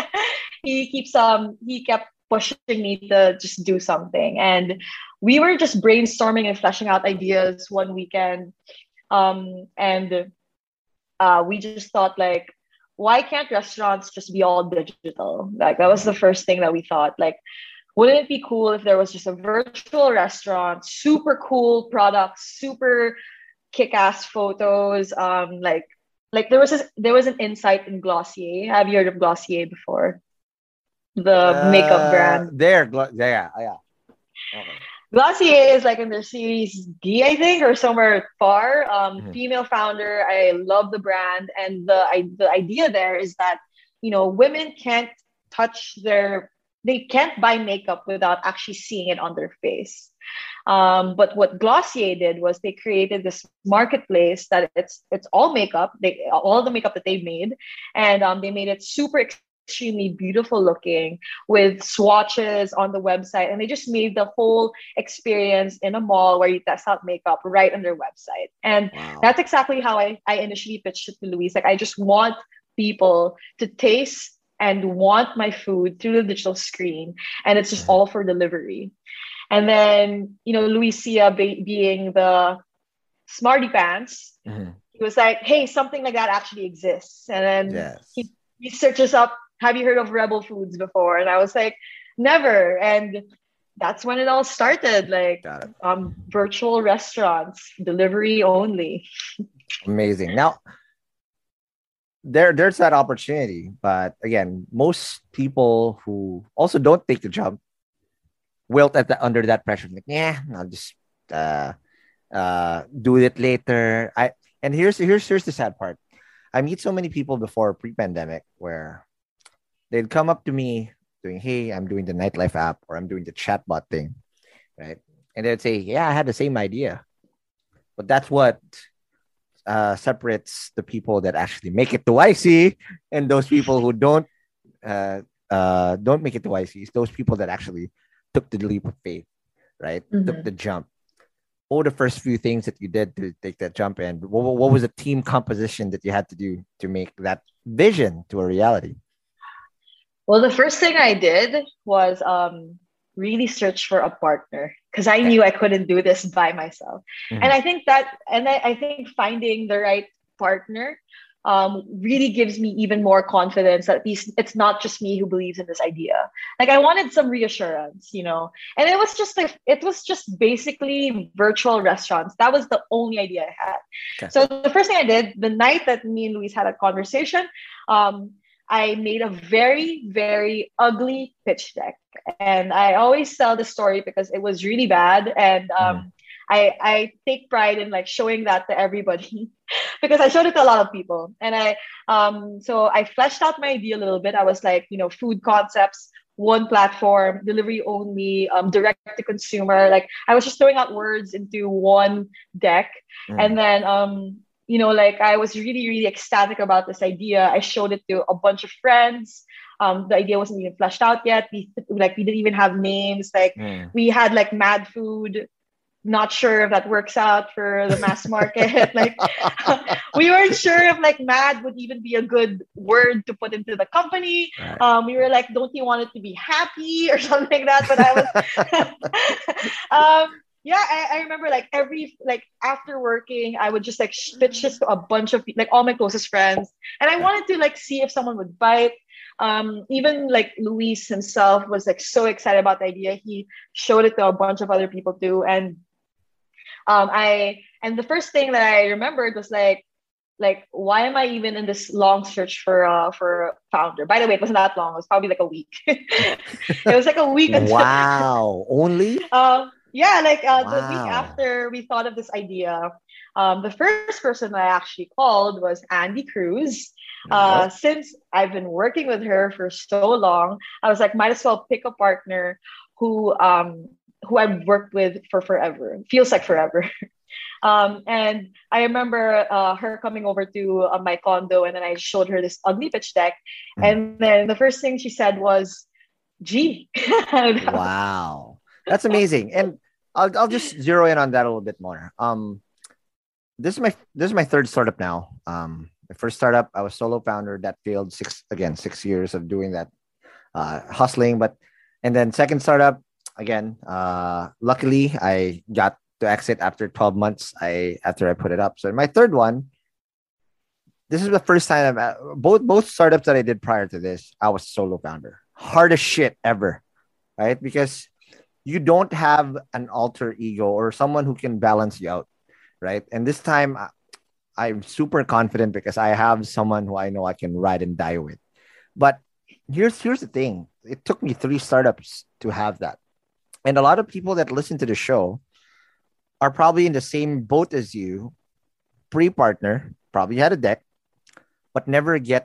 he kept pushing me to just do something, and we were just brainstorming and fleshing out ideas one weekend. And we just thought, like, why can't restaurants just be all digital? Like, that was the first thing that we thought. Like, wouldn't it be cool if there was just a virtual restaurant, super cool products, super kick-ass photos? Like there was an insight in Glossier. Have you heard of Glossier before? The makeup brand. Yeah. Okay. Glossier is like in their series D, I think, or somewhere far. Mhm. Female founder. I love the brand, and the idea there is that women can't they can't buy makeup without actually seeing it on their face. But what Glossier did was they created this marketplace that it's all makeup, all the makeup that they made, and they made it super extremely beautiful looking with swatches on the website, and they just made the whole experience in a mall where you test out makeup right on their website. And Wow. that's exactly how I initially pitched it to Luis. Like, I just want people to taste and want my food through the digital screen, and it's just all for delivery. And then, Luisia being the smarty pants, Mhm. he was like, hey, something like that actually exists. And then Yes. he searches up, have you heard of Rebel Foods before? And I was like, never. And that's when it all started, like, Got it. virtual restaurants, delivery only. Amazing. Now, there's that opportunity, but again, most people who also don't take the jump wilt under that pressure. Like, yeah, I'll just do it later. And here's the sad part. I meet so many people before pre-pandemic where they'd come up to me doing, hey, I'm doing the nightlife app, or I'm doing the chatbot thing, right? And they'd say, yeah, I had the same idea. But that's what separates the people that actually make it to YC and those people who don't make it to YC. It's those people that actually took the leap of faith, right? Took the jump. What were the first few things that you did to take that jump? And what was the team composition that you had to do to make that vision to a reality? Well, the first thing I did was really search for a partner, because I knew I couldn't do this by myself. Mhm. And I think finding the right partner really gives me even more confidence that it's not just me who believes in this idea. Like, I wanted some reassurance, and it was just basically virtual restaurants. That was the only idea I had. Okay. So the first thing I did, the night that me and Luis had a conversation, I made a very, very ugly pitch deck. And I always tell the story because it was really bad. And I take pride in, like, showing that to everybody because I showed it to a lot of people. And so I fleshed out my idea a little bit. I was like, food concepts, one platform, delivery only, direct to consumer. Like, I was just throwing out words into one deck. And then, I was really, really ecstatic about this idea. I showed it to a bunch of friends. The idea wasn't even fleshed out yet. We didn't even have names. Like, we had like Mad Food, not sure if that works out for the mass market. Like, we weren't sure if like mad would even be a good word to put into the company. Right. We were like, don't you want it to be happy or something like that? But I was, yeah, I remember like after working, I would just like pitch this to a bunch of like all my closest friends, and I wanted to like see if someone would bite. Even like Luis himself was like so excited about the idea. He showed it to a bunch of other people too, and the first thing that I remembered was like why am I even in this long search for a founder? By the way, it wasn't that long. It was probably like a week. It was like a week. Wow, only? Yeah, like Wow. The week after we thought of this idea, the first person I actually called was Andy Cruz. Since I've been working with her for so long, I was like, might as well pick a partner who I've worked with for forever. Feels like forever. And I remember her coming over to my condo, and then I showed her this ugly pitch deck. And then the first thing she said was, "Gee." Wow. That's amazing. And I'll just zero in on that a little bit more. This is my third startup now. The first startup, I was solo founder. That failed 6 years of doing that, hustling. And then second startup, again, luckily I got to exit after 12 months after I put it up. So in my third one, this is the first time both startups that I did prior to this, I was solo founder. Hardest shit ever, right? Because you don't have an alter ego or someone who can balance you out, right? And this time I'm super confident because I have someone who I know I can ride and die with. But here's the thing. It took me 3 startups to have that. And a lot of people that listen to the show are probably in the same boat as you, pre-partner, probably had a deck, but never got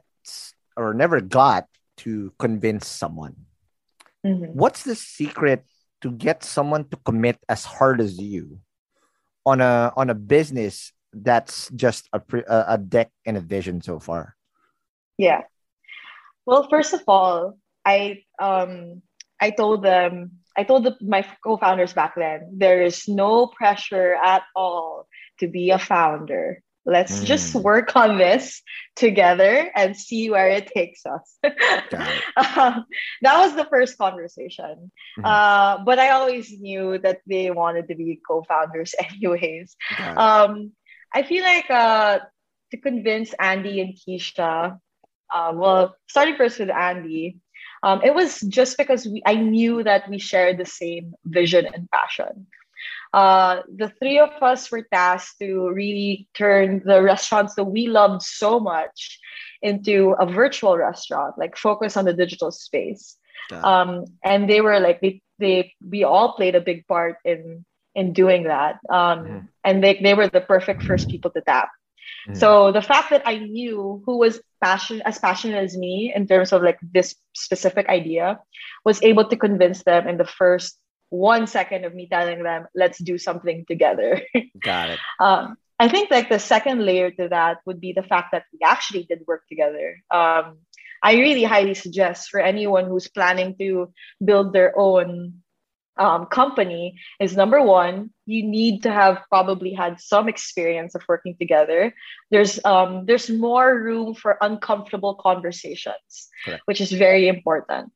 to convince someone. Mm-hmm. What's the secret to get someone to commit as hard as you on a business that's just a deck and a vision so far? Yeah. Well, first of all, I told my co-founders back then, there is no pressure at all to be a founder. Let's just work on this together and see where it takes us. That was the first conversation. But I always knew that they wanted to be co-founders anyways. I feel like to convince Andy and Keisha, well, starting first with Andy, it was just because I knew that we shared the same vision and passion. The 3 of us were tasked to really turn the restaurants that we loved so much into a virtual restaurant, like focus on the digital space. And they were like, we all played a big part in doing that. And they were the perfect first people to tap. So the fact that I knew who was as passionate as me in terms of like this specific idea was able to convince them in the first 1 second of me telling them, let's do something together. Got it. I think like the second layer to that would be the fact that we actually did work together. I really highly suggest for anyone who's planning to build their own company is, number one, you need to have probably had some experience of working together. There's more room for uncomfortable conversations, which is very important.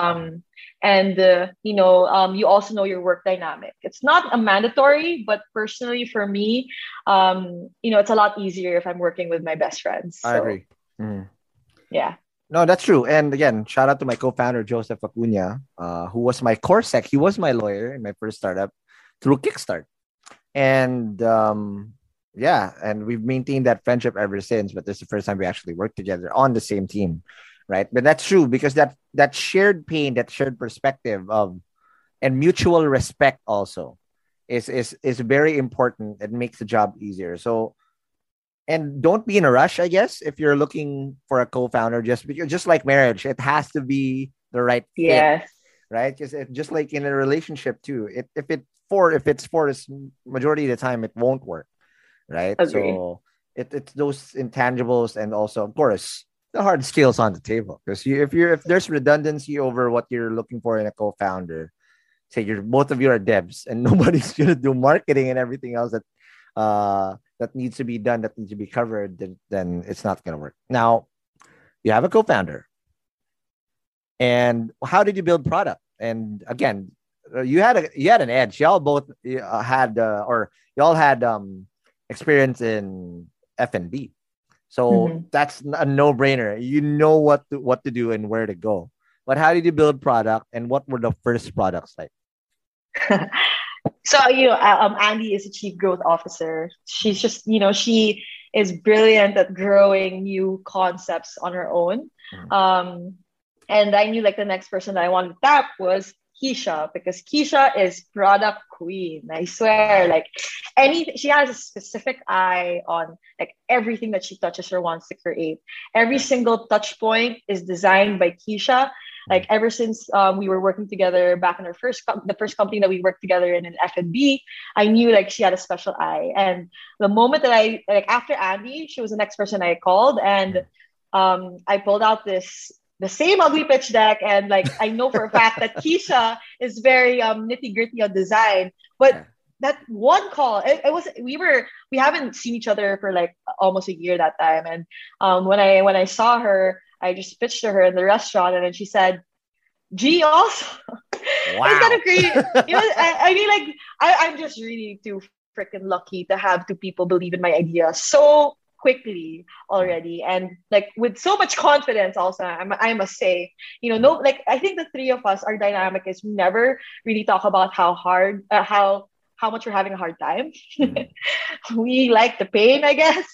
You also know your work dynamic. It's not a mandatory, but personally for me, it's a lot easier if I'm working with my best friends. So, I agree. Yeah. No, that's true. And again, shout out to my co-founder, Joseph Acuna, who was my core sec. He was my lawyer in my first startup through Kickstart. And and we've maintained that friendship ever since. But this is the first time we actually worked together on the same team. Right. But that's true because that shared pain, that shared perspective and mutual respect also is very important. It makes the job easier. So, and don't be in a rush, I guess, if you're looking for a co-founder, just like marriage, it has to be the right fit. Yes. Right. Just like in a relationship too, if it's for majority of the time, it won't work. Right. Agree. So it's those intangibles and also, of course, the hard skills on the table. Because if there's redundancy over what you're looking for in a co-founder, say you're both of you are devs and nobody's gonna do marketing and everything else that needs to be done, that needs to be covered, then it's not gonna work. Now, you have a co-founder. And how did you build product? And again, you had an edge. Y'all both had experience in F&B. So that's a no-brainer. You know what to do and where to go. But how did you build product, and what were the first products like? So, Andy is a chief growth officer. She's just, she is brilliant at growing new concepts on her own. And I knew like the next person that I wanted to tap was Keisha, because Keisha is product queen. I swear, like she has a specific eye on like everything that she touches or wants to create. Every single touch point is designed by Keisha. Like ever since we were working together back in the first company that we worked together in F&B, I knew like she had a special eye. And the moment that after Andy, she was the next person I called, and I pulled out the same ugly pitch deck, and like I know for a fact that Keisha is very nitty gritty on design, but that one call, we haven't seen each other for like almost a year that time, and when I saw her, I just pitched to her in the restaurant, and then she said, "G also." Wow. It's kind of great. I mean, like I'm just really too freaking lucky to have two people believe in my idea so quickly already, and like with so much confidence also, I must say. I think the three of us, our dynamic is we never really talk about how much we're having a hard time. We like the pain, I guess.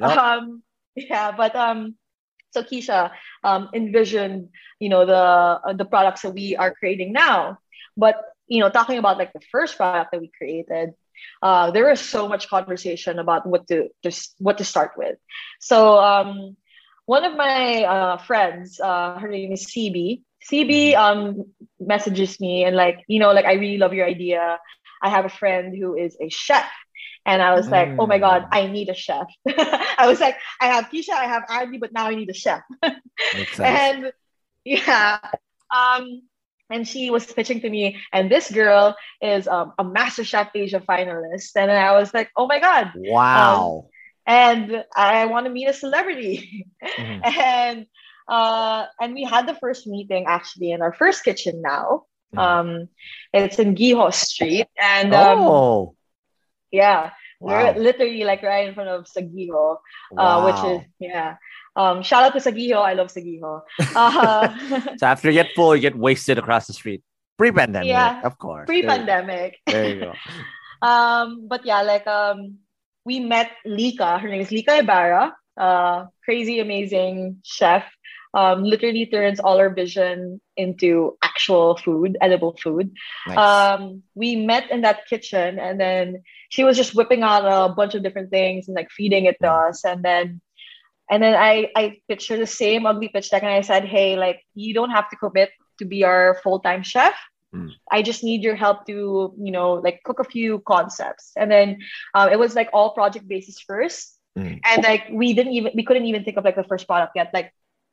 Yep. So Keisha envisioned the products that we are creating now, but talking about like the first product that we created, there was so much conversation about what to start with. So one of my friends, her name is CB. CB messages me and I really love your idea. I have a friend who is a chef. And I was like, oh my God, I need a chef. I was like, I have Keisha, I have Andy, but now I need a chef. Makes sense. And yeah. And she was pitching to me, and this girl is a MasterChef Asia finalist. And I was like, oh my God. Wow. And I want to meet a celebrity. And we had the first meeting actually in our first kitchen now. It's in Giho Street. And yeah, we're literally like right in front of Sagiho, which is, shout out to Sagiho. I love Sagiho. So after you get full, you get wasted across the street. Pre-pandemic, of course. Pre-pandemic. There you go. But yeah, we met Lika. Her name is Lika Ibarra. Crazy, amazing chef. Literally turns all our vision into actual food, edible food. Nice. We met in that kitchen, and then she was just whipping out a bunch of different things and like feeding it to us. And then I pitched her the same ugly pitch deck, and I said, hey, like you don't have to commit to be our full-time chef. I just need your help to, like cook a few concepts. And then it was like all project basis first. And like we couldn't even think of like the first product yet. Like,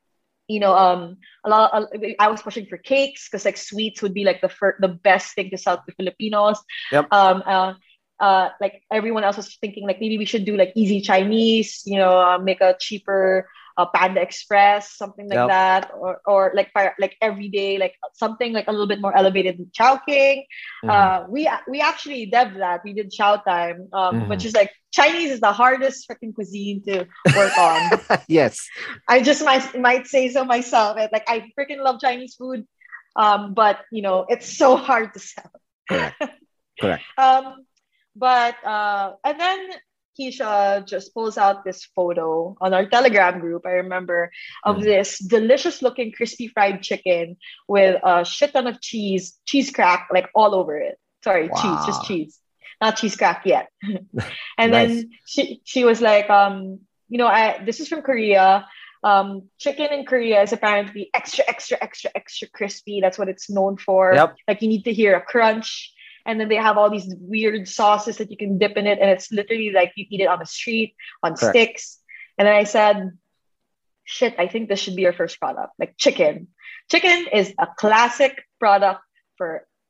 I was pushing for cakes because like sweets would be like the best thing to sell to Filipinos. Yep. Like everyone else was thinking like maybe we should do like easy Chinese, make a cheaper Panda Express, something like that, or like everyday, like something like a little bit more elevated than Chowking. We actually dev'd that. We did Chow Time, which is like Chinese is the hardest freaking cuisine to work on. Yes, I just might say so myself. Like I freaking love Chinese food, but it's so hard to sell. Correct. But and then Keisha just pulls out this photo on our Telegram group, I remember, of this delicious looking crispy fried chicken with a shit ton of cheese crack like all over it. Sorry, cheese, just cheese. Not cheese crack yet. And then she was like, this is from Korea. Chicken in Korea is apparently extra crispy. That's what it's known for. Yep. Like you need to hear a crunch. And then they have all these weird sauces that you can dip in it. And it's literally like you eat it on the street, on sticks. And then I said, shit, I think this should be our first product. Like chicken. Chicken is a classic product for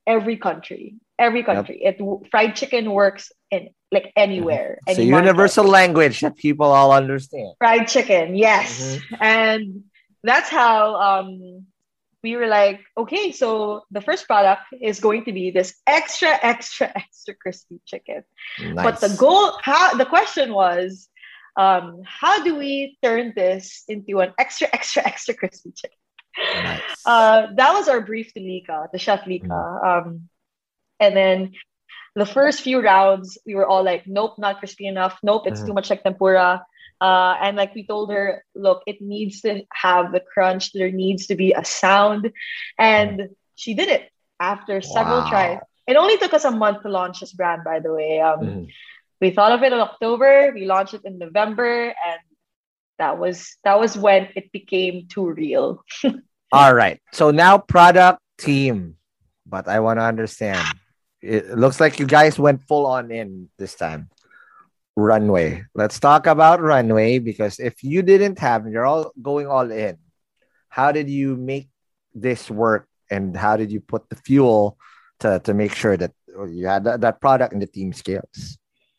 every country. Every country. Fried chicken works in like anywhere. It's a any universal market. language that people all understand. Fried chicken, yes. And that's how we were like, okay, so the first product is going to be this extra crispy chicken. Nice. But the question was, how do we turn this into an extra crispy chicken? Nice. That was our brief to Lika, to Chef Lika. And then the first few rounds, we were all like, nope, not crispy enough. Nope, it's too much like tempura. And like we told her, look, it needs to have the crunch. There needs to be a sound. And she did it after several tries. It only took us a month to launch this brand, by the way. We thought of it in October. We launched it in November. And that was when it became too real. All right. So now product team. But I want to understand. It looks like you guys went full on in this time. Runway. Let's talk about Runway, because if you didn't have, you're all going all in. How did you make this work, and how did you put the fuel to make sure that you had that product and the team scales?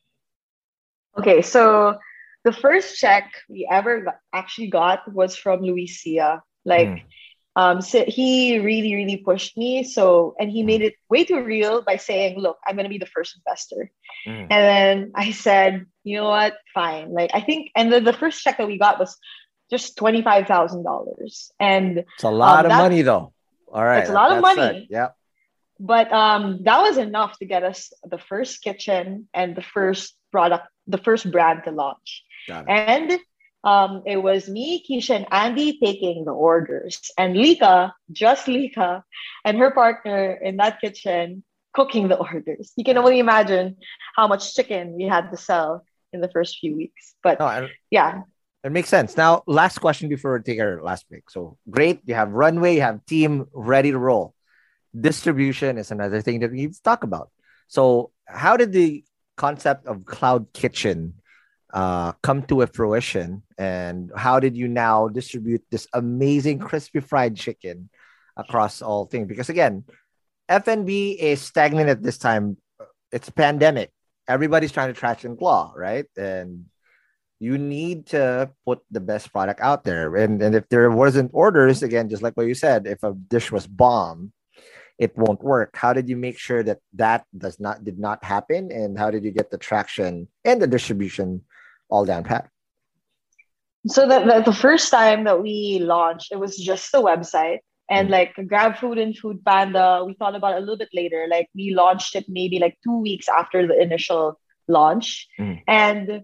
Okay, so the first check we ever actually got was from Luis Sia. So he really, really pushed me. So, and he made it way too real by saying, look, I'm going to be the first investor. And then I said, you know what? Fine. Like, I think, and the first check that we got was just $25,000. And it's a lot of money though. All right. It's a lot of money. Yeah. But that was enough to get us the first kitchen and the first product, the first brand to launch. And it was me, Keisha, and Andy taking the orders, and just Lika, and her partner in that kitchen cooking the orders. You can only imagine how much chicken we had to sell in the first few weeks. But yeah. It makes sense. Now, last question before we take our last break. So great. You have Runway, you have team ready to roll. Distribution is another thing that we need to talk about. So how did the concept of Cloud Kitchen come to a fruition, and how did you now distribute this amazing crispy fried chicken across all things? Because again, F&B is stagnant at this time. It's pandemic. Everybody's trying to trash and claw, right? And you need to put the best product out there. And if there wasn't orders, again, just like what you said, if a dish was bomb, it won't work. How did you make sure that did not happen? And how did you get the traction and the distribution all down pat? So the first time that we launched, it was just the website. And like GrabFood and Food Panda, we thought about it a little bit later. Like we launched it maybe like 2 weeks after the initial launch. And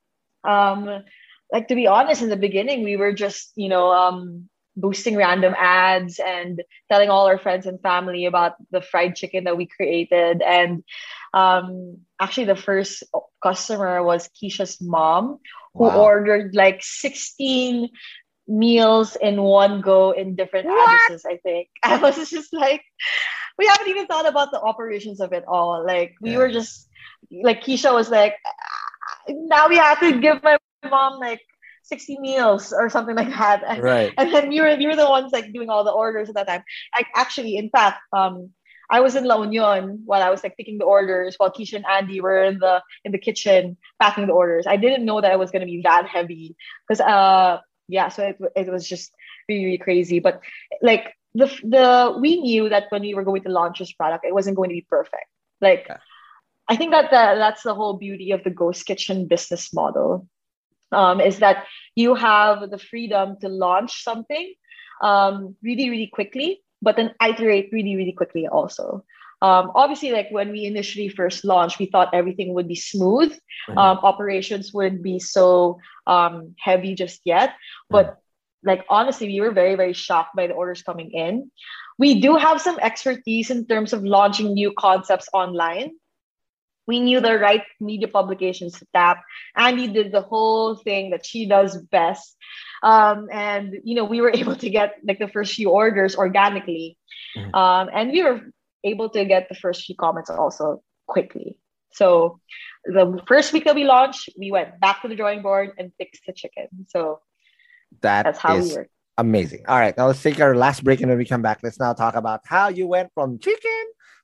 like, to be honest, in the beginning, we were just, boosting random ads and telling all our friends and family about the fried chicken that we created. And actually the first customer was Keisha's mom, who ordered like 16 meals in one go in different addresses, I think. I was just like, we haven't even thought about the operations of it all. Like we were just like, Keisha was like, now we have to give my mom like 60 meals or something like that. Right. And then we were the ones like doing all the orders at that time. Like actually, in fact, I was in La Union while I was like picking the orders, while Keisha and Andy were in the kitchen packing the orders. I didn't know that it was going to be that heavy because so it was just really, really crazy. But like we knew that when we were going to launch this product, it wasn't going to be perfect. Like I think that's the whole beauty of the ghost kitchen business model. Is that you have the freedom to launch something really, really quickly, but then iterate really, really quickly also. Obviously, like when we initially first launched, we thought everything would be smooth. Operations wouldn't be so heavy just yet. But like, honestly, we were very, very shocked by the orders coming in. We do have some expertise in terms of launching new concepts online. We knew the right media publications to tap. Andy did the whole thing that she does best. And, we were able to get like the first few orders organically. And we were able to get the first few comments also quickly. So the first week that we launched, we went back to the drawing board and fixed the chicken. So that's how we work. Amazing. All right, now let's take our last break, and when we come back, let's now talk about how you went from chicken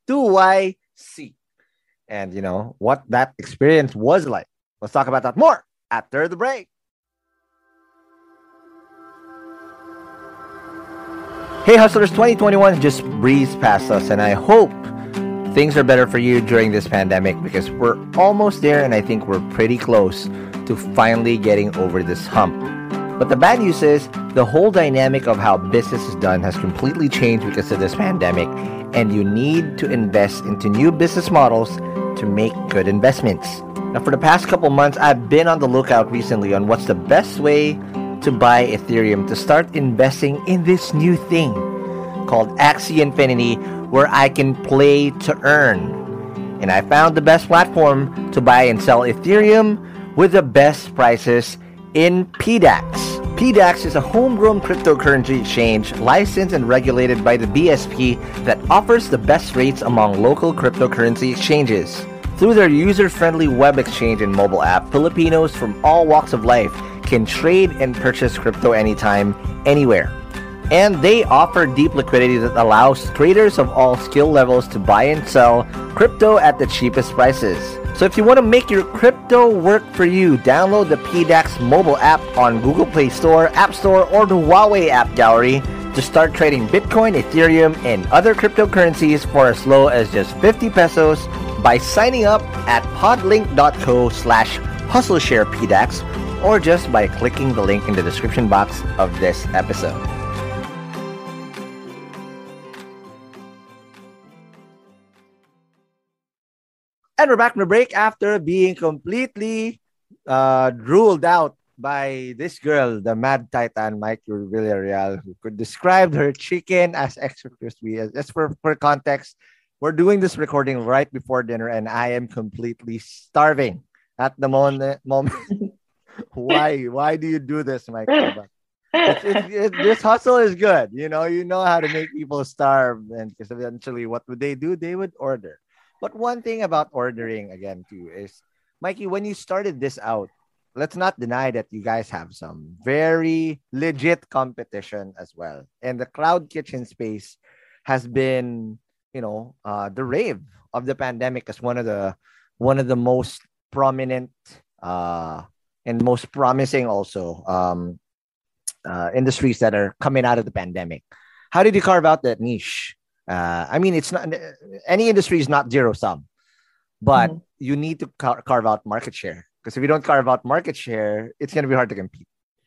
2YC. And what that experience was like. Let's talk about that more after the break. Hey Hustlers, 2021 just breezed past us, and I hope things are better for you during this pandemic, because we're almost there, and I think we're pretty close to finally getting over this hump. But the bad news is the whole dynamic of how business is done has completely changed because of this pandemic, and you need to invest into new business models to make good investments. Now, for the past couple months, I've been on the lookout recently on what's the best way to buy Ethereum to start investing in this new thing called Axie Infinity, where I can play to earn. And I found the best platform to buy and sell Ethereum with the best prices in PDAX. PDAX is a homegrown cryptocurrency exchange licensed and regulated by the BSP that offers the best rates among local cryptocurrency exchanges. Through their user-friendly web exchange and mobile app, Filipinos from all walks of life can trade and purchase crypto anytime, anywhere. And they offer deep liquidity that allows traders of all skill levels to buy and sell crypto at the cheapest prices. So if you want to make your crypto work for you, download the PDAX mobile app on Google Play Store, App Store, or the Huawei App Gallery to start trading Bitcoin, Ethereum, and other cryptocurrencies for as low as just 50 pesos by signing up at podlink.co/hustleSharePDAX, or just by clicking the link in the description box of this episode. And we're back from the break after being completely ruled out by this girl, the Mad Titan, Mikey Villarreal, who could describe her chicken as extra crispy. Just for context, we're doing this recording right before dinner, and I am completely starving at the moment. Why do you do this, Mikey? This hustle is good. You know how to make people starve, and because eventually, what would they do? They would order. But one thing about ordering, again, too, is, Mikey, when you started this out, let's not deny that you guys have some very legit competition as well. And the cloud kitchen space has been, the rave of the pandemic as one of the most prominent and most promising also industries that are coming out of the pandemic. How did you carve out that niche? It's not, any industry is not zero sum, but you need to carve out market share, because if you don't carve out market share, it's going to be hard to compete.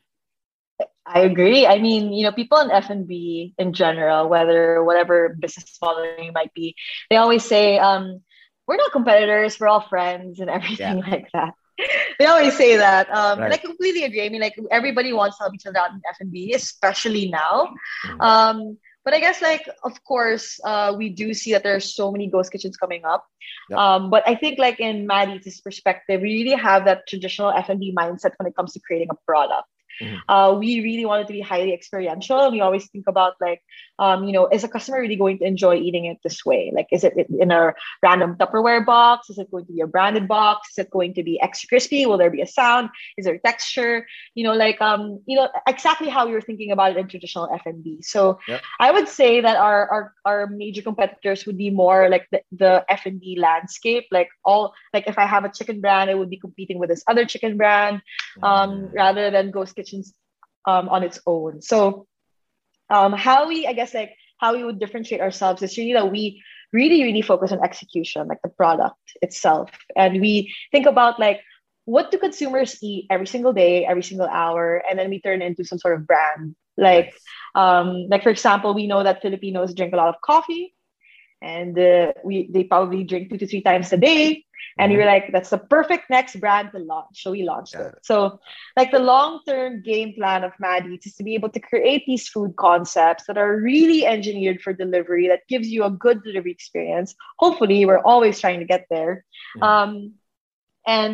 I agree. I mean, people in F&B in general, whatever business model you might be, they always say, we're not competitors, we're all friends and everything like that. They always say that. Right. And I completely agree. I mean, like, everybody wants to help each other out in F&B, especially now. But I guess, of course, we do see that there are so many ghost kitchens coming up. Yep. But I think, in Maddie's perspective, we really have that traditional F&B mindset when it comes to creating a product. We really want it to be highly experiential. We always think about is a customer really going to enjoy eating it this way? Like, is it in a random Tupperware box? Is it going to be a branded box? Is it going to be extra crispy? Will there be a sound? Is there texture? Exactly how we were thinking about it in traditional F&B. So I would say that our major competitors would be more like the F&B landscape. If I have a chicken brand, I would be competing with this other chicken brand, rather than Ghost Kitchens on its own. So how we would differentiate ourselves is really that we really, really focus on execution, like the product itself. And we think about what do consumers eat every single day, every single hour, and then we turn it into some sort of brand. For example, we know that Filipinos drink a lot of coffee, and they probably drink 2 to 3 times a day. And we were like, that's the perfect next brand to launch. So we launched it. So the long-term game plan of Maddie's is to be able to create these food concepts that are really engineered for delivery, that gives you a good delivery experience. Hopefully, we're always trying to get there. And, at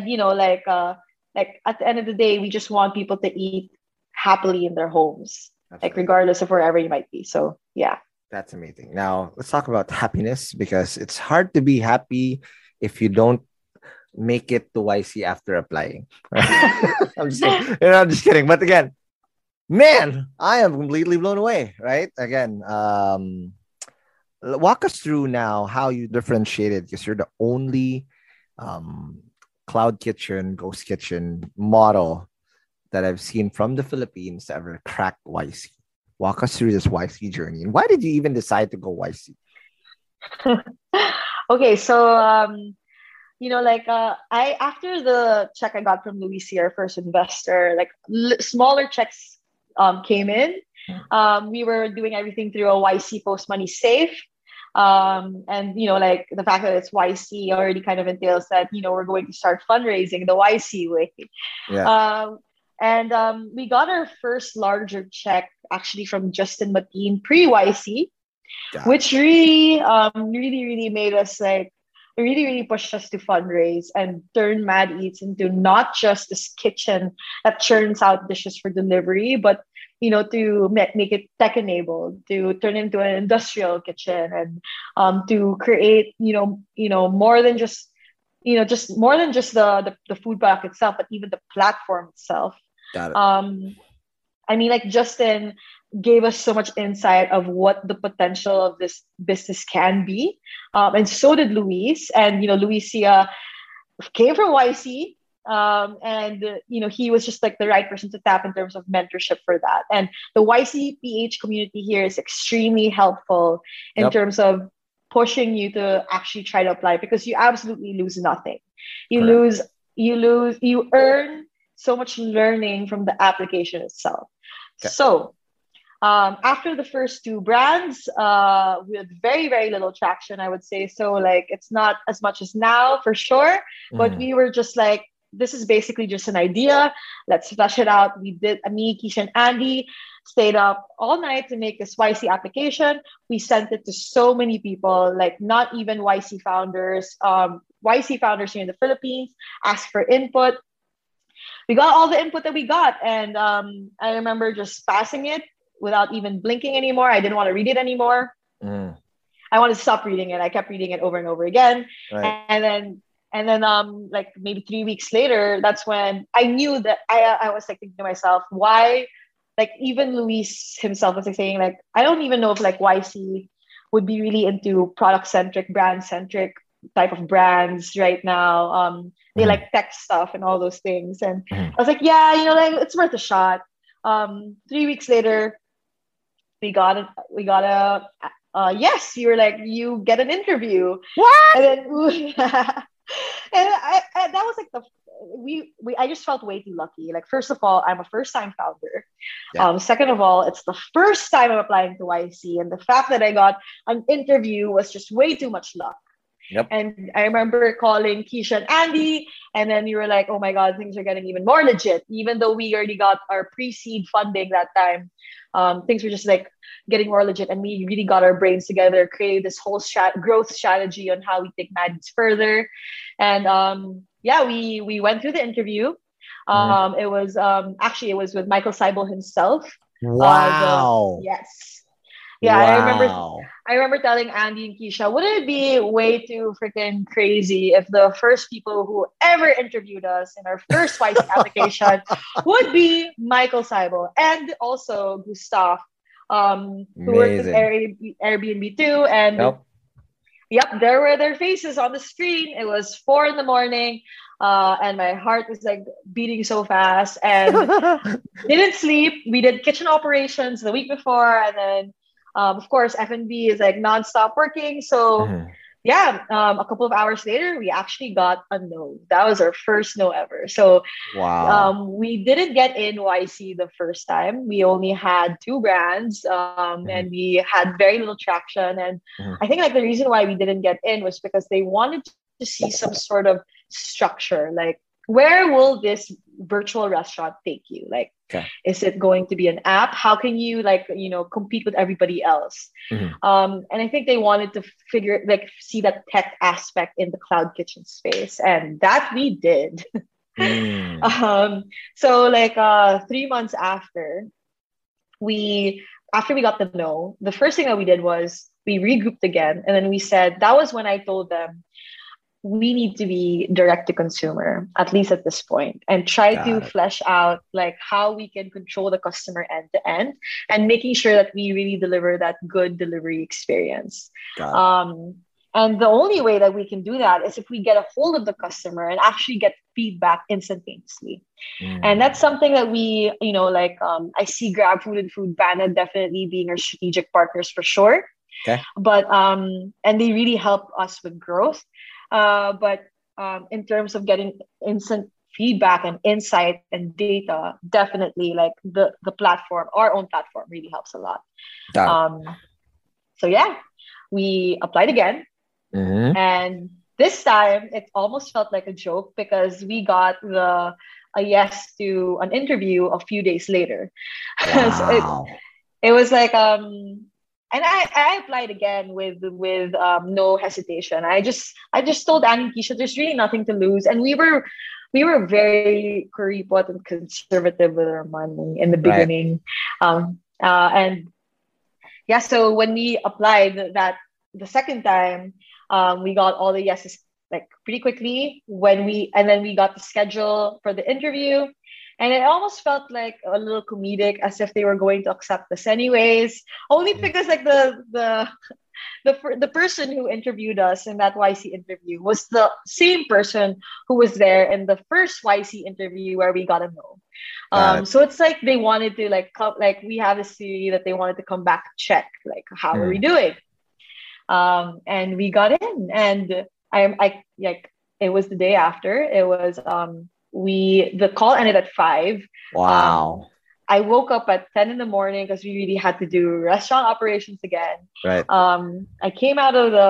the end of the day, we just want people to eat happily in their homes, regardless of wherever you might be. So, yeah. That's amazing. Now, let's talk about happiness, because it's hard to be happy if you don't make it to YC after applying. I'm just kidding. But again, man, I am completely blown away, right? Again, Walk us through now how you differentiated, because you're the only cloud kitchen, ghost kitchen model that I've seen from the Philippines to ever crack YC. Walk us through this YC journey. And why did you even decide to go YC? Okay, so I after the check I got from Louis, our first investor, like smaller checks came in. We were doing everything through a YC post money safe. And like the fact that it's YC already kind of entails that we're going to start fundraising the YC way. Yeah. We got our first larger check actually from Justin Mateen pre-YC, which really really made us like, it really really pushed us to fundraise and turn Mad Eats into not just this kitchen that churns out dishes for delivery, but to make it tech enabled, to turn into an industrial kitchen, and to create more than just the food product itself, but even the platform itself. Got it. I mean, like Justin gave us so much insight of what the potential of this business can be, and so did Luis. And Luisia came from YC, and he was just like the right person to tap in terms of mentorship for that. And the YCPH community here is extremely helpful in terms of pushing you to actually try to apply, because you absolutely lose nothing. You earn so much learning from the application itself. Okay. So after the first two brands, we had very, very little traction, I would say. So like, it's not as much as now for sure, but we were just like, this is basically just an idea. Let's flesh it out. We did, me, Keisha, and Andy stayed up all night to make this YC application. We sent it to so many people, like not even YC founders here in the Philippines, asked for input. We got all the input that we got. And I remember just passing it without even blinking anymore. I didn't want to read it anymore. I wanted to stop reading it. I kept reading it over and over again. Right. And then like maybe 3 weeks later, that's when I knew that I was like thinking to myself, why, like even Luis himself was like saying like, I don't even know if like YC would be really into product-centric, brand-centric type of brands right now. They like tech stuff and all those things. And I was like, yeah, like it's worth a shot. 3 weeks later, we got a yes. You were like, you get an interview. What? And then and that was like I just felt way too lucky. Like, first of all, I'm a first-time founder. Yeah. Second of all, it's the first time I'm applying to YC, and the fact that I got an interview was just way too much luck. Yep. And I remember calling Keisha and Andy, and then you were like, oh my God, things are getting even more legit. Even though we already got our pre-seed funding that time, things were just like getting more legit, and we really got our brains together, created this whole growth strategy on how we take Mad Eats further. And we went through the interview. It was with Michael Seibel himself. Wow. Yes. Yeah, wow. I remember telling Andy and Keisha, wouldn't it be way too freaking crazy if the first people who ever interviewed us in our first YC application would be Michael Seibel and also Gustav, who worked at Airbnb too. And yep, there were their faces on the screen. It was 4 a.m. And my heart was like beating so fast, and didn't sleep. We did kitchen operations the week before, and then of course, F&B is like nonstop working. So a couple of hours later, we actually got a no. That was our first no ever. So we didn't get in YC the first time. We only had 2 brands, and we had very little traction. And I think like the reason why we didn't get in was because they wanted to see some sort of structure, like, where will this virtual restaurant take you? Like, is it going to be an app? How can you compete with everybody else? And I think they wanted to see that tech aspect in the cloud kitchen space, and that we did. So 3 months after we got the no, the first thing that we did was we regrouped again, and then we said, that was when I told them, we need to be direct to consumer, at least at this point, and try to flesh out like how we can control the customer end to end and making sure that we really deliver that good delivery experience. And the only way that we can do that is if we get a hold of the customer and actually get feedback instantaneously. And that's something that we, I see GrabFood and Foodpanda definitely being our strategic partners for sure. Okay. But and they really help us with growth. But in terms of getting instant feedback and insight and data, definitely like the platform, our own platform, really helps a lot. So yeah, we applied again. And this time it almost felt like a joke because we got a yes to an interview a few days later. Wow. So it was like and I applied again with no hesitation. I just told Annie and Keisha there's really nothing to lose, and we were very kuripot and conservative with our money in the beginning. And yeah, so when we applied that the second time, we got all the yeses like pretty quickly and then we got the schedule for the interview, and it almost felt like a little comedic, as if they were going to accept us anyways, only because like the person who interviewed us in that YC interview was the same person who was there in the first YC interview where we got a no. So it's like they wanted to we have a theory that they wanted to come back and check like how are we doing. And we got in, and I it was the day after. It was the call ended at 5. Wow. I woke up at 10 in the morning because we really had to do restaurant operations again. Right. I came out of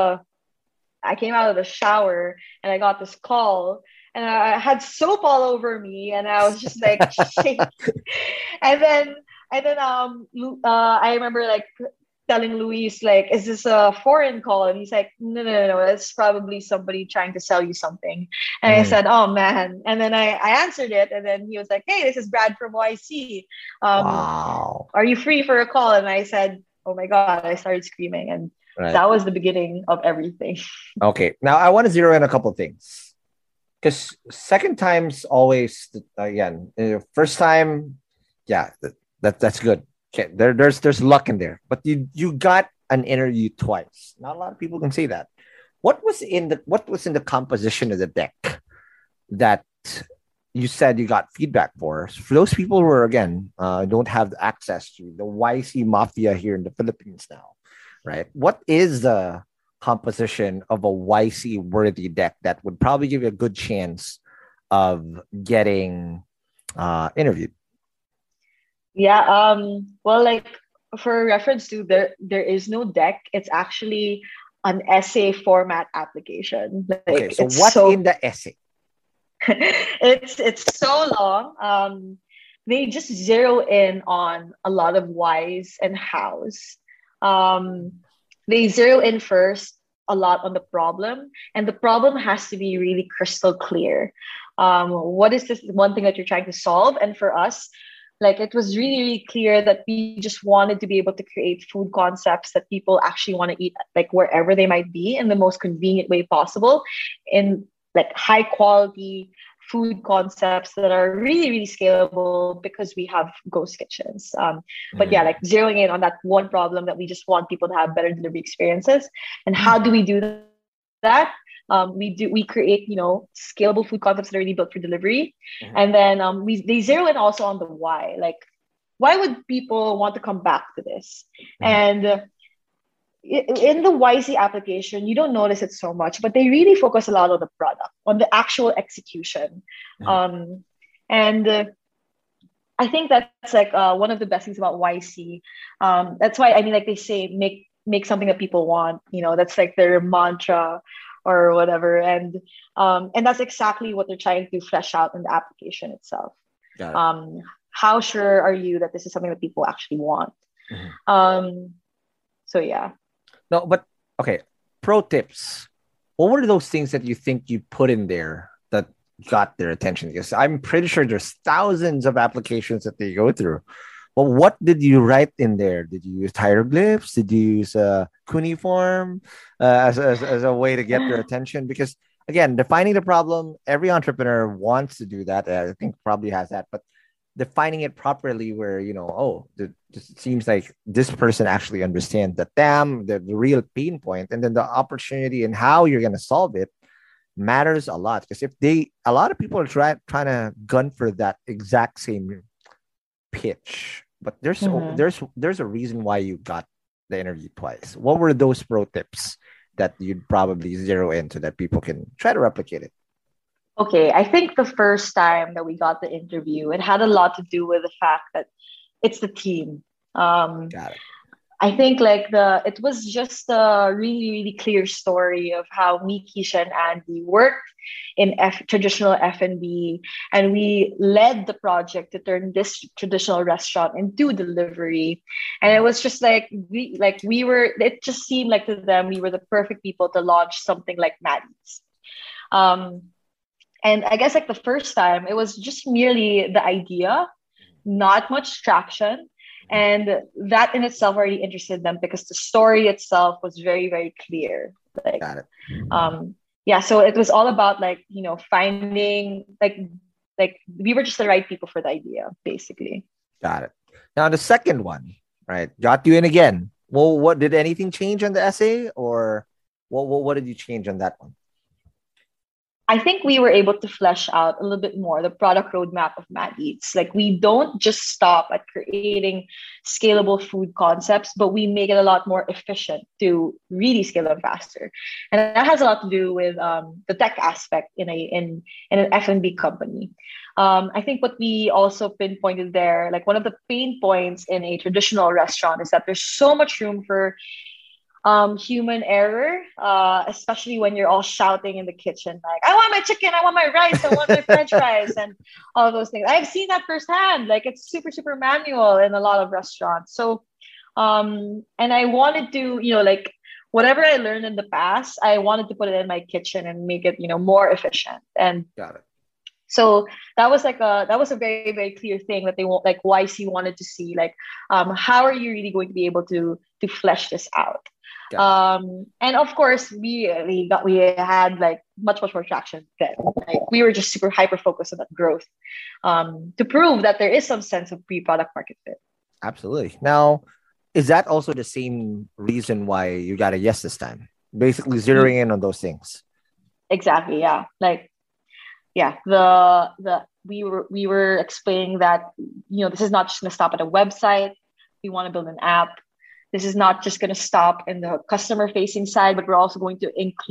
the shower and I got this call, and I had soap all over me, and I was just like shaking. And then I remember like telling Luis, like, is this a foreign call? And he's like, no, it's probably somebody trying to sell you something. And I said, oh man. And then I answered it, and then he was like, hey, this is Brad from YC. Wow. Are you free for a call? And I said, oh my God, I started screaming. And that was the beginning of everything. Okay. Now I want to zero in a couple of things, because second time's always, again, first time, yeah, that's good. Okay, there's luck in there, but you got an interview twice. Not a lot of people can say that. What was in the composition of the deck that you said you got feedback for those people who are, again, don't have access to the YC mafia here in the Philippines now, right? What is the composition of a YC worthy deck that would probably give you a good chance of getting interviewed? Yeah. Well, like for reference to there is no deck. It's actually an essay format application. Like, okay. So what's in the essay? It's so long. They just zero in on a lot of whys and hows. They zero in first a lot on the problem, and the problem has to be really crystal clear. What is this one thing that you're trying to solve? And for us, like, it was really, really clear that we just wanted to be able to create food concepts that people actually want to eat, like wherever they might be, in the most convenient way possible, in like high quality food concepts that are really, really scalable, because we have ghost kitchens. But yeah, like zeroing in on that one problem that we just want people to have better delivery experiences. And how do we do that? We create, scalable food concepts that are really built for delivery. And then they zero in also on the why. Like, why would people want to come back to this? And in the YC application, you don't notice it so much, but they really focus a lot on the product, on the actual execution. And I think that's like one of the best things about YC. That's why, I mean, like they say, make something that people want. That's like their mantra or whatever. And that's exactly what they're trying to flesh out in the application itself. How sure are you that this is something that people actually want? So yeah. No, but okay. Pro tips. What were those things that you think you put in there that got their attention? Because I'm pretty sure there's thousands of applications that they go through. Well, what did you write in there? Did you use hieroglyphs? Did you use cuneiform as a way to get their attention? Because again, defining the problem, every entrepreneur wants to do that. I think probably has that, but defining it properly where, it seems like this person actually understands the real pain point, and then the opportunity and how you're going to solve it matters a lot. Because a lot of people are trying to gun for that exact same pitch, but there's a reason why you got the interview twice. What were those pro tips that you'd probably zero in so that people can try to replicate it? Okay, I think the first time that we got the interview, it had a lot to do with the fact that it's the team. Got it. I think it was just a really, really clear story of how me, Keisha, and Andy worked in traditional F&B, and we led the project to turn this traditional restaurant into delivery. And it was just it just seemed like to them we were the perfect people to launch something like Maddie's. And I guess the first time it was just merely the idea, not much traction. And that in itself already interested them because the story itself was very, very clear. Got it. So it was all about finding we were just the right people for the idea, basically. Got it. Now the second one, right? Got you in again. Well, what did anything change on the essay, or what did you change on that one? I think we were able to flesh out a little bit more the product roadmap of Mad Eats. We don't just stop at creating scalable food concepts, but we make it a lot more efficient to really scale them faster. And that has a lot to do with the tech aspect in an F&B company. I think what we also pinpointed there, one of the pain points in a traditional restaurant is that there's so much room for human error, especially when you're all shouting in the kitchen, I want my chicken, I want my rice, I want my French fries, and all those things. I've seen that firsthand. It's super, super manual in a lot of restaurants. So, and I wanted to, whatever I learned in the past, I wanted to put it in my kitchen and make it, more efficient. And got it. So that was a very, very clear thing that they want, YC wanted to see, how are you really going to be able to flesh this out? And of course we had much more traction then. We were just super hyper focused on that growth to prove that there is some sense of pre-product market fit. Absolutely. Now, is that also the same reason why you got a yes this time? Basically zeroing in on those things. Exactly. Yeah. We were explaining that this is not just going to stop at a website. We want to build an app. This is not just going to stop in the customer facing side, but we're also going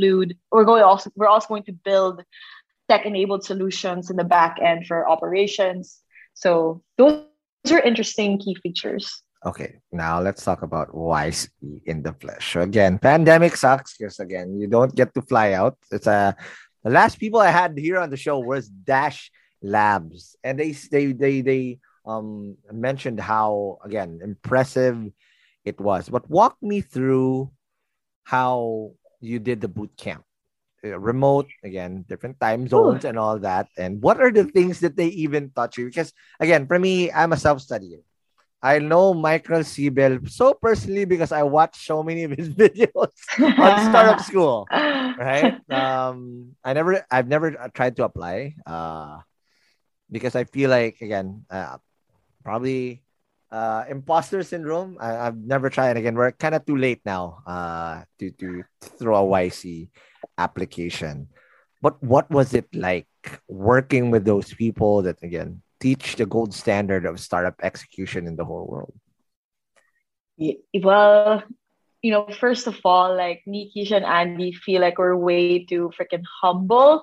to build tech-enabled solutions in the back end for operations. So those are interesting key features. Okay, now let's talk about YC in the flesh. So again, pandemic sucks because again, you don't get to fly out. It's the last people I had here on the show was Dash Labs, and they mentioned how again impressive it was. But walk me through how you did the boot camp. Remote, again, different time zones and all that. And what are the things that they even taught you? Because again, for me, I'm a self-studier. I know Michael Siebel so personally because I watched so many of his videos on Startup School. Right? I've never tried to apply because I feel like again, probably imposter syndrome. I've never tried. Again, we're kind of too late now to throw a YC application. But what was it like working with those people that again teach the gold standard of startup execution in the whole world? Well, first of all, me, Keisha, and Andy feel like we're way too freaking humble.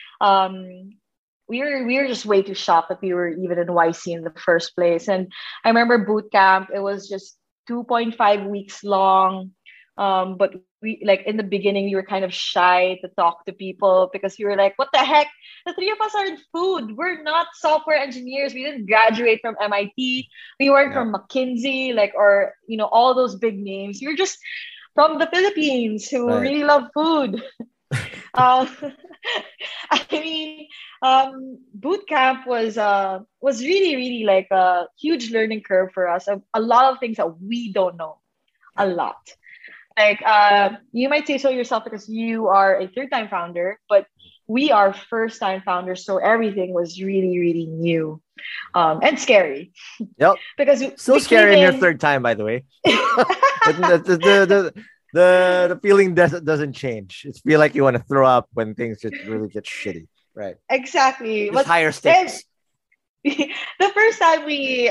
We were just way too shocked that we were even in YC in the first place. And I remember boot camp, it was just 2.5 weeks long. But we in the beginning, we were kind of shy to talk to people because we were like, what the heck? The three of us are in food. We're not software engineers. We didn't graduate from MIT. We weren't from McKinsey, or all those big names. We were just from the Philippines who really love food. Boot camp was really, really a huge learning curve for us. A lot of things that we don't know, a lot. Like, you might say so yourself because you are a third-time founder, but we are first-time founders, so everything was really, really new, and scary. Yep. Because Still we scary in came your in- third time, by the way. The feeling doesn't change. It's feel like you want to throw up when things just really get shitty. Right. Exactly. Just higher stakes. The first time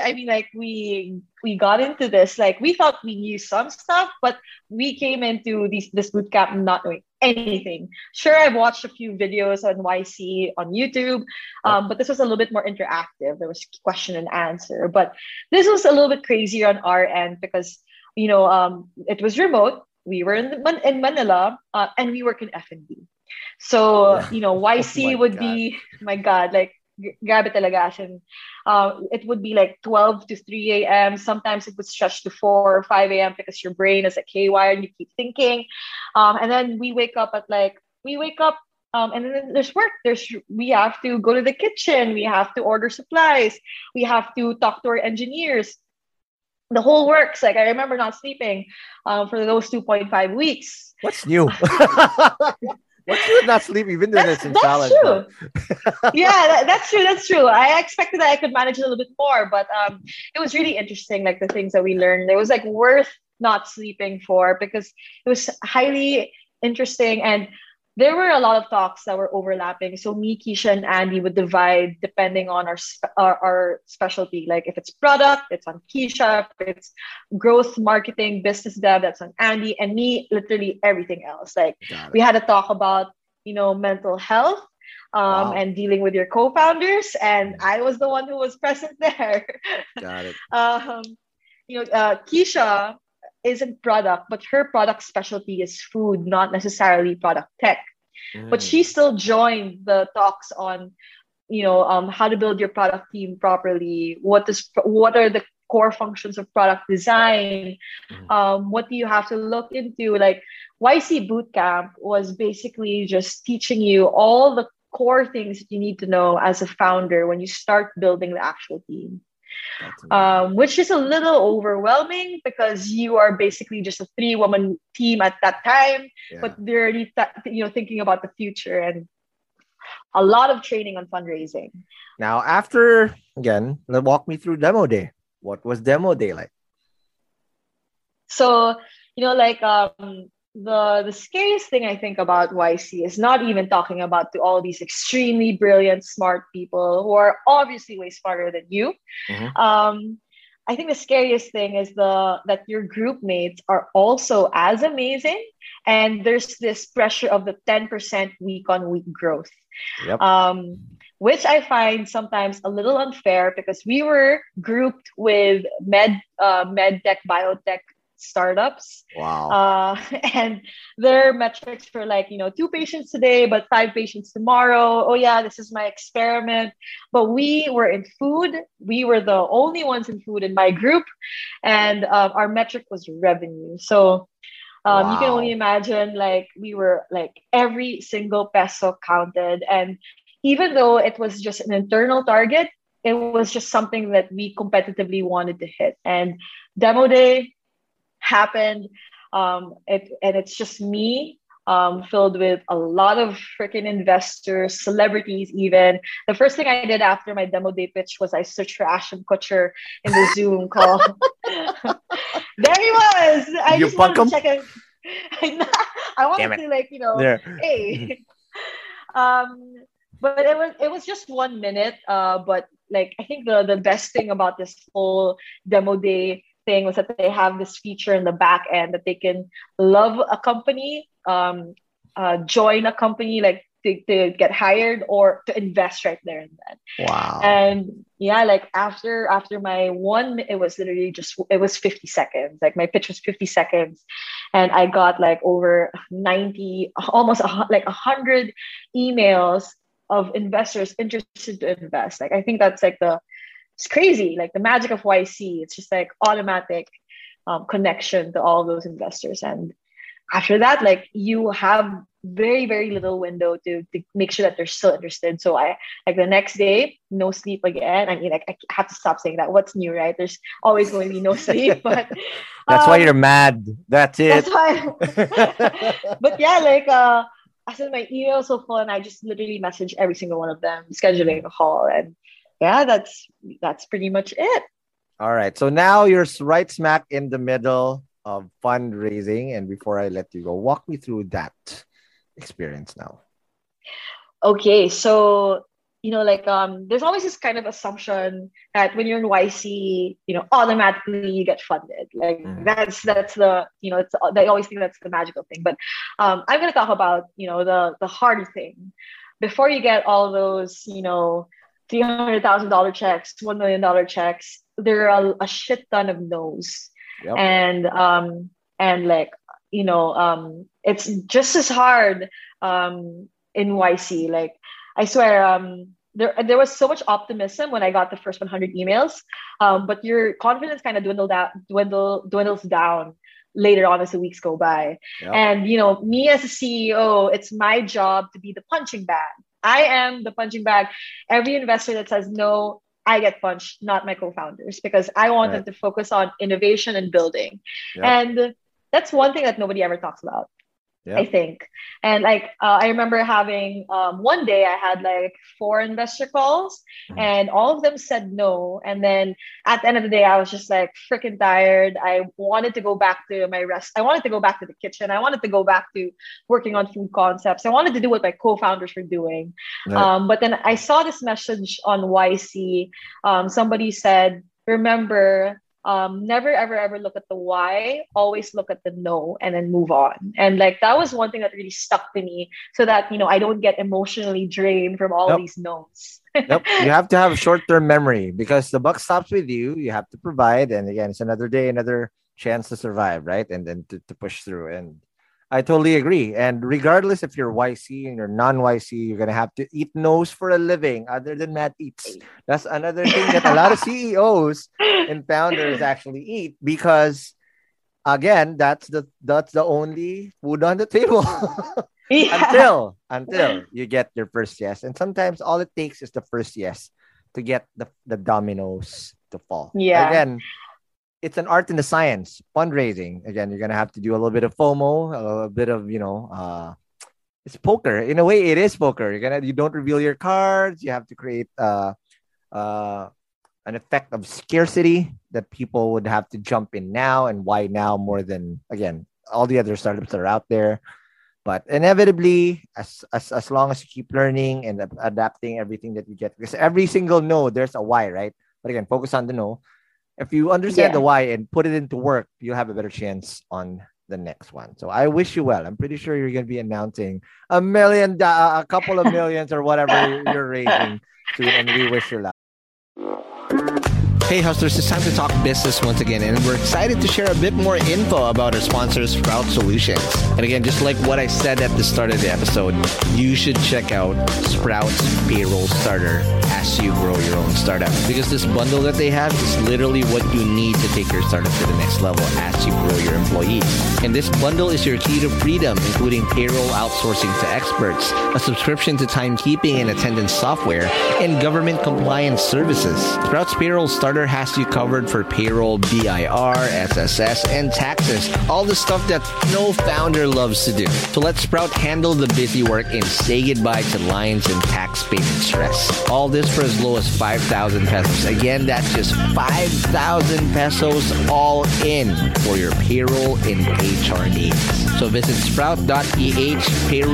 we got into this, like we thought we knew some stuff, but we came into this boot camp not knowing anything. Sure, I've watched a few videos on YC on YouTube, but this was a little bit more interactive. There was question and answer, but this was a little bit crazier on our end because it was remote. We were in Manila, and we work in F&B. So YC would be, my God, like grabe talaga. And it would be like 12 to 3 a.m. Sometimes it would stretch to 4 or 5 a.m. because your brain is like haywire and you keep thinking. And then we wake up and then there's work. We have to go to the kitchen. We have to order supplies. We have to talk to our engineers. The whole works. Like I remember not sleeping for those 2.5 weeks. What's new? What's new with not sleeping? You've been doing this in challenge. True. Yeah, that's true. That's true. I expected that I could manage a little bit more, but it was really interesting. Like the things that we learned, it was like worth not sleeping for because it was highly interesting. And there were a lot of talks that were overlapping. So me, Keisha, and Andy would divide depending on our specialty. Like if it's product, it's on Keisha. If it's growth, marketing, business dev, that's on Andy. And me, literally everything else. Like we had a talk about, mental health and dealing with your co-founders. And I was the one who was present there. Got it. Keisha isn't product, but her product specialty is food, not necessarily product tech. But she still joined the talks on, how to build your product team properly. What are the core functions of product design? What do you have to look into? Like YC Bootcamp was basically just teaching you all the core things that you need to know as a founder when you start building the actual team. Which is a little overwhelming because you are basically just a 3-woman team at that time, but they're already thinking about the future and a lot of training on fundraising. Now, after again, walk me through demo day. What was demo day like? So the scariest thing I think about YC is not even talking about to all these extremely brilliant, smart people who are obviously way smarter than you. I think the scariest thing is that your group mates are also as amazing, and there's this pressure of the 10% week-on-week growth, which I find sometimes a little unfair because we were grouped with med tech, biotech startups. Wow. And their metrics for 2 patients today, but 5 patients tomorrow. Oh yeah, this is my experiment. But we were in food. We were the only ones in food in my group. And our metric was revenue. So you can only imagine we were every single peso counted. And even though it was just an internal target, it was just something that we competitively wanted to hit. And demo day happened. It's just me filled with a lot of freaking investors, celebrities even. The first thing I did after my demo day pitch was I searched for Ashton Kutcher in the Zoom call. There he was. I just wanted to check it. I wanted to hey. But it was just 1 minute. But I think the best thing about this whole demo day thing was that they have this feature in the back end that they can love a company, join a company, to get hired or to invest right there and then. Wow. And after my it was literally it was 50 seconds. My pitch was 50 seconds and I got over 90, almost 100 emails of investors interested to invest. I think that's it's crazy, the magic of YC. It's just automatic connection to all those investors. And after that, like you have very, very little window to make sure that they're still interested. So I like the next day, no sleep again. I mean, like I have to stop saying that. What's new, right? There's always going to be no sleep, but that's why you're mad. That's it. That's why. But yeah, like I said, my email is so full, and I just literally message every single one of them, scheduling a call, and yeah, that's pretty much it. All right. So now you're right smack in the middle of fundraising, and before I let you go, walk me through that experience now. Okay, so like there's always this kind of assumption that when you're in YC, automatically you get funded. Like that's the they always think that's the magical thing. But I'm gonna talk about the harder thing. Before you get all those $300,000 checks, $1 million checks, there are a shit ton of no's. Yep. And like it's just as hard in YC. Like I swear, there was so much optimism when I got the first 100 emails, but your confidence kind of dwindles down later on as the weeks go by. Yep. And me as a CEO, it's my job to be the punching bag. I am the punching bag. Every investor that says no, I get punched, not my co-founders, because I want them to focus on innovation and building. Yep. And that's one thing that nobody ever talks about. Yep. I think. And like, I remember having, one day I had like 4 investor calls and all of them said no. And then at the end of the day, I was just like freaking tired. I wanted to go back to I wanted to go back to the kitchen. I wanted to go back to working on food concepts. I wanted to do what my co-founders were doing. Right. But then I saw this message on YC. Somebody said, remember, never ever look at the why, always look at the no and then move on. And like that was one thing that really stuck to me, so that I don't get emotionally drained from all these no's. Yep. You have to have short-term memory because the buck stops with you. You have to provide, and again, it's another day, another chance to survive, right? And then to push through. And I totally agree. And regardless if you're YC and you're non-YC, you're going to have to eat no's for a living other than Matt eats. That's another thing that a lot of CEOs and founders actually eat because, again, that's the only food on the table until you get your first yes. And sometimes all it takes is the first yes to get the dominoes to fall. Yeah. Again, it's an art and a science. Fundraising, again, you're gonna have to do a little bit of FOMO, a little bit of it's poker. In a way, it is poker. You don't reveal your cards. You have to create an effect of scarcity that people would have to jump in now, and why now more than again all the other startups that are out there. But inevitably, as long as you keep learning and adapting everything that you get, because every single no, there's a why, right? But again, focus on the no. If you understand the why and put it into work, you'll have a better chance on the next one. So I wish you well. I'm pretty sure you're going to be announcing a couple of millions or whatever you're raising soon, and we wish you luck. Hey hustlers, it's time to talk business once again, and we're excited to share a bit more info about our sponsor, Sprout Solutions. And again, just like what I said at the start of the episode, you should check out Sprout's Payroll Starter as you grow your own startup, because this bundle that they have is literally what you need to take your startup to the next level as you grow your employees. And this bundle is your key to freedom, including payroll outsourcing to experts, a subscription to timekeeping and attendance software, and government compliance services. Sprout's Payroll Starter has you covered for payroll, BIR, SSS, and taxes. All the stuff that no founder loves to do. So let Sprout handle the busy work and say goodbye to lines and tax payment stress. All this for as low as 5,000 pesos. Again, that's just 5,000 pesos all in for your payroll and HR needs. So visit sprout.ph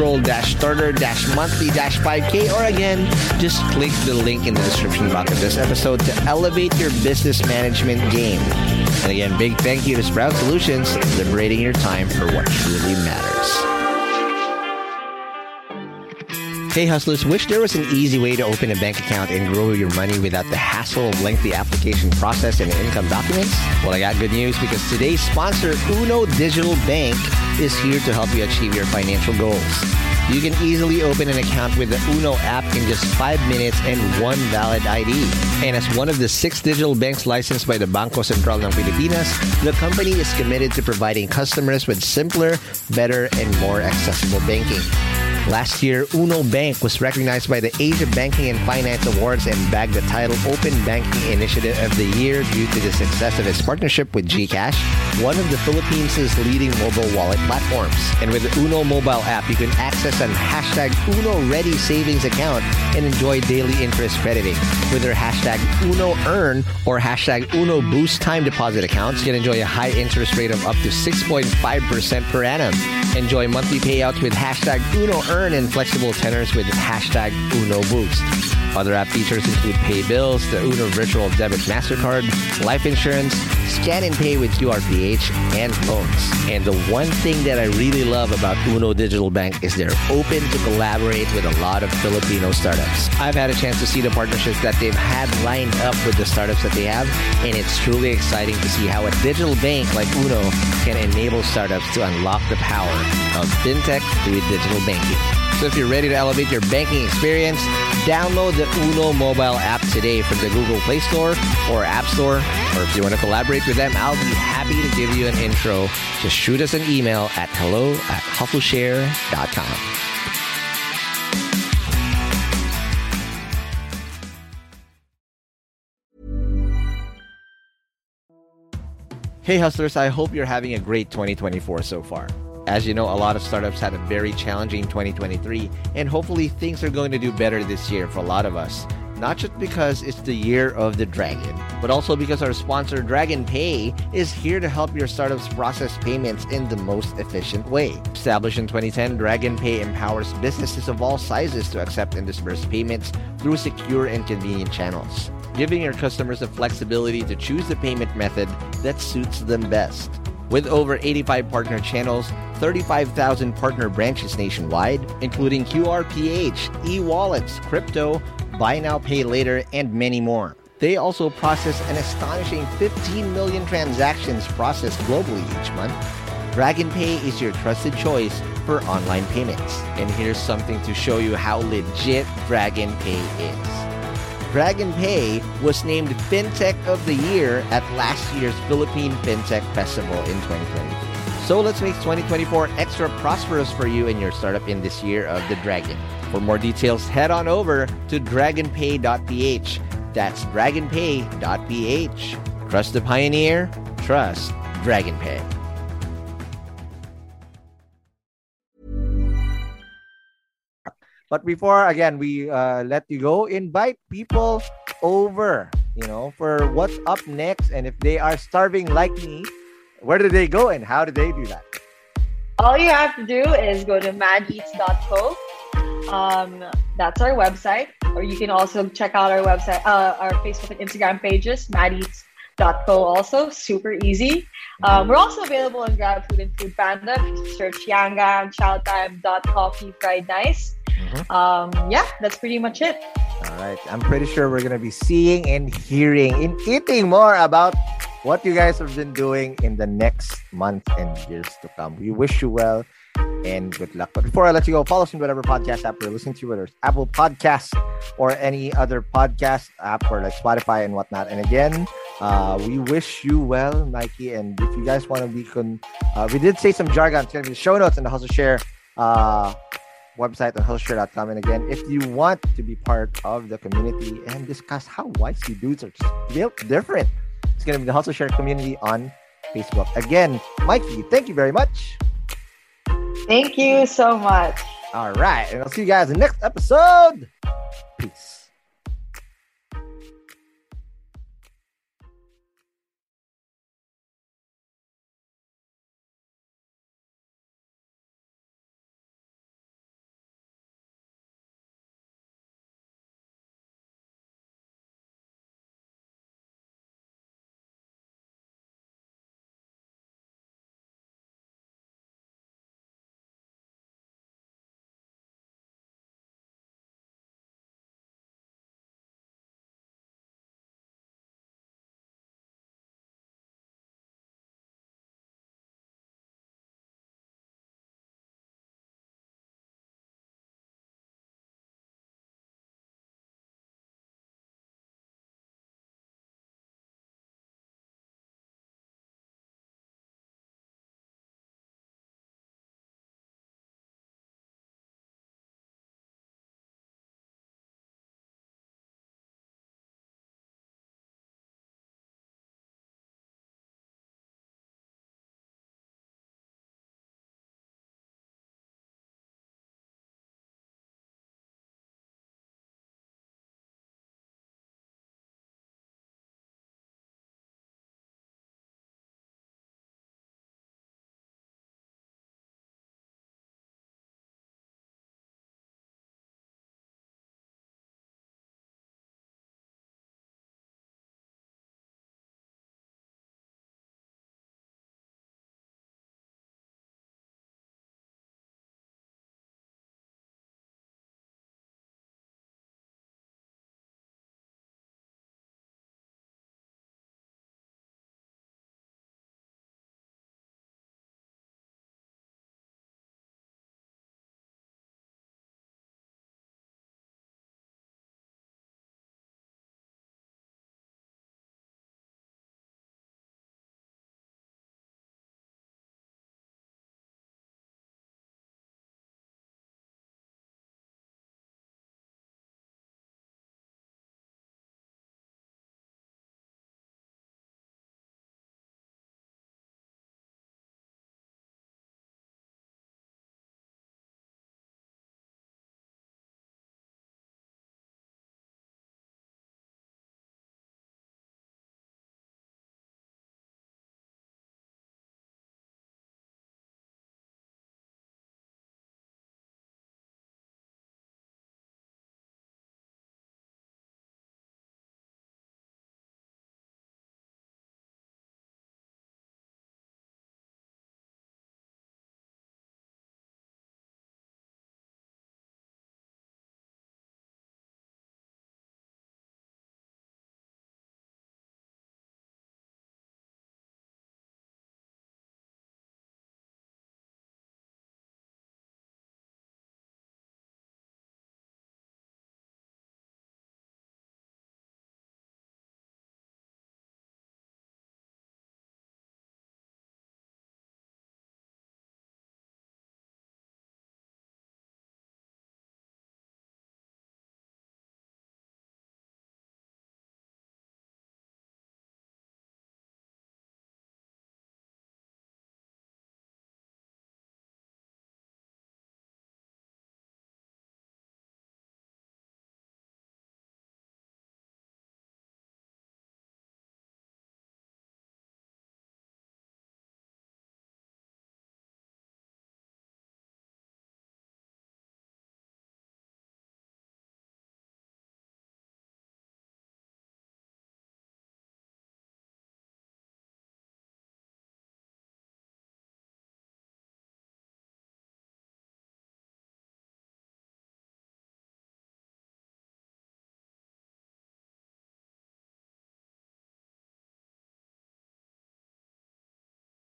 payroll-starter-monthly-5K, or again, just click the link in the description box of this episode to elevate your business management game. And again, big thank you to Sprout Solutions, liberating your time for what truly matters. Hey hustlers, wish there was an easy way to open a bank account and grow your money without the hassle of lengthy application process and income documents? Well, I got good news, because today's sponsor, Uno Digital Bank, is here to help you achieve your financial goals. You can easily open an account with the Uno app in just 5 minutes and one valid ID. And as one of the 6 digital banks licensed by the Bangko Sentral ng Pilipinas, the company is committed to providing customers with simpler, better, and more accessible banking. Last year, Uno Bank was recognized by the Asia Banking and Finance Awards and bagged the title Open Banking Initiative of the Year due to the success of its partnership with GCash, one of the Philippines' leading mobile wallet platforms. And with the Uno mobile app, you can access an hashtag Uno Ready savings account and enjoy daily interest crediting. With their hashtag Uno Earn or hashtag Uno Boost time deposit accounts, you can enjoy a high interest rate of up to 6.5% per annum. Enjoy monthly payouts with hashtag Uno Earn and flexible tenors with hashtag Uno Boost. Other app features include pay bills, the Uno Virtual Debit MasterCard, life insurance, scan and pay with QRPH, and loans. And the one thing that I really love about Uno Digital Bank is they're open to collaborate with a lot of Filipino startups. I've had a chance to see the partnerships that they've had lined up with the startups that they have, and it's truly exciting to see how a digital bank like Uno can enable startups to unlock the power of fintech through digital banking. So if you're ready to elevate your banking experience, download the Uno mobile app today from the Google Play Store or App Store. Or if you want to collaborate with them, I'll be happy to give you an intro. Just shoot us an email at hello@hustleshare.com. Hey hustlers, I hope you're having a great 2024 so far. As you know, a lot of startups had a very challenging 2023, and hopefully things are going to do better this year for a lot of us. Not just because it's the year of the dragon, but also because our sponsor Dragon Pay is here to help your startups process payments in the most efficient way. Established in 2010, Dragon Pay empowers businesses of all sizes to accept and disburse payments through secure and convenient channels, giving your customers the flexibility to choose the payment method that suits them best. With over 85 partner channels, 35,000 partner branches nationwide, including QRPH, e-wallets, crypto, buy now, pay later, and many more. They also process an astonishing 15 million transactions processed globally each month. Dragon Pay is your trusted choice for online payments. And here's something to show you how legit Dragon Pay is. Dragon Pay was named FinTech of the Year at last year's Philippine FinTech Festival in 2023. So let's make 2024 extra prosperous for you and your startup in this year of the Dragon. For more details, head on over to dragonpay.ph. That's dragonpay.ph. Trust the pioneer. Trust Dragon Pay. But before, again, we let you go, invite people over, for what's up next. And if they are starving like me, where do they go and how do they do that? All you have to do is go to madeats.co. That's our website. Or you can also check out our website, our Facebook and Instagram pages, madeats.co also. Super easy. We're also available on GrabFood and Food Panda. If you search Yangang, Chowtime, Coffee, Fried Nice. That's pretty much it. All right. I'm pretty sure we're going to be seeing and hearing and eating more about what you guys have been doing in the next month and years to come. We wish you well and good luck. But before I let you go, follow us on whatever podcast app you're listening to, whether it's Apple Podcasts or any other podcast app or like Spotify and whatnot. And again, we wish you well, Mikey. And if you guys want to be, we did say some jargon. It's going to be the show notes and the Hustle Share website on hustleshare.com. And again, if you want to be part of the community and discuss how YC dudes are just built different, it's going to be the Hustle Share community on Facebook. Again, Mikey, thank you very much. Thank you so much. All right. And I'll see you guys in the next episode. Peace.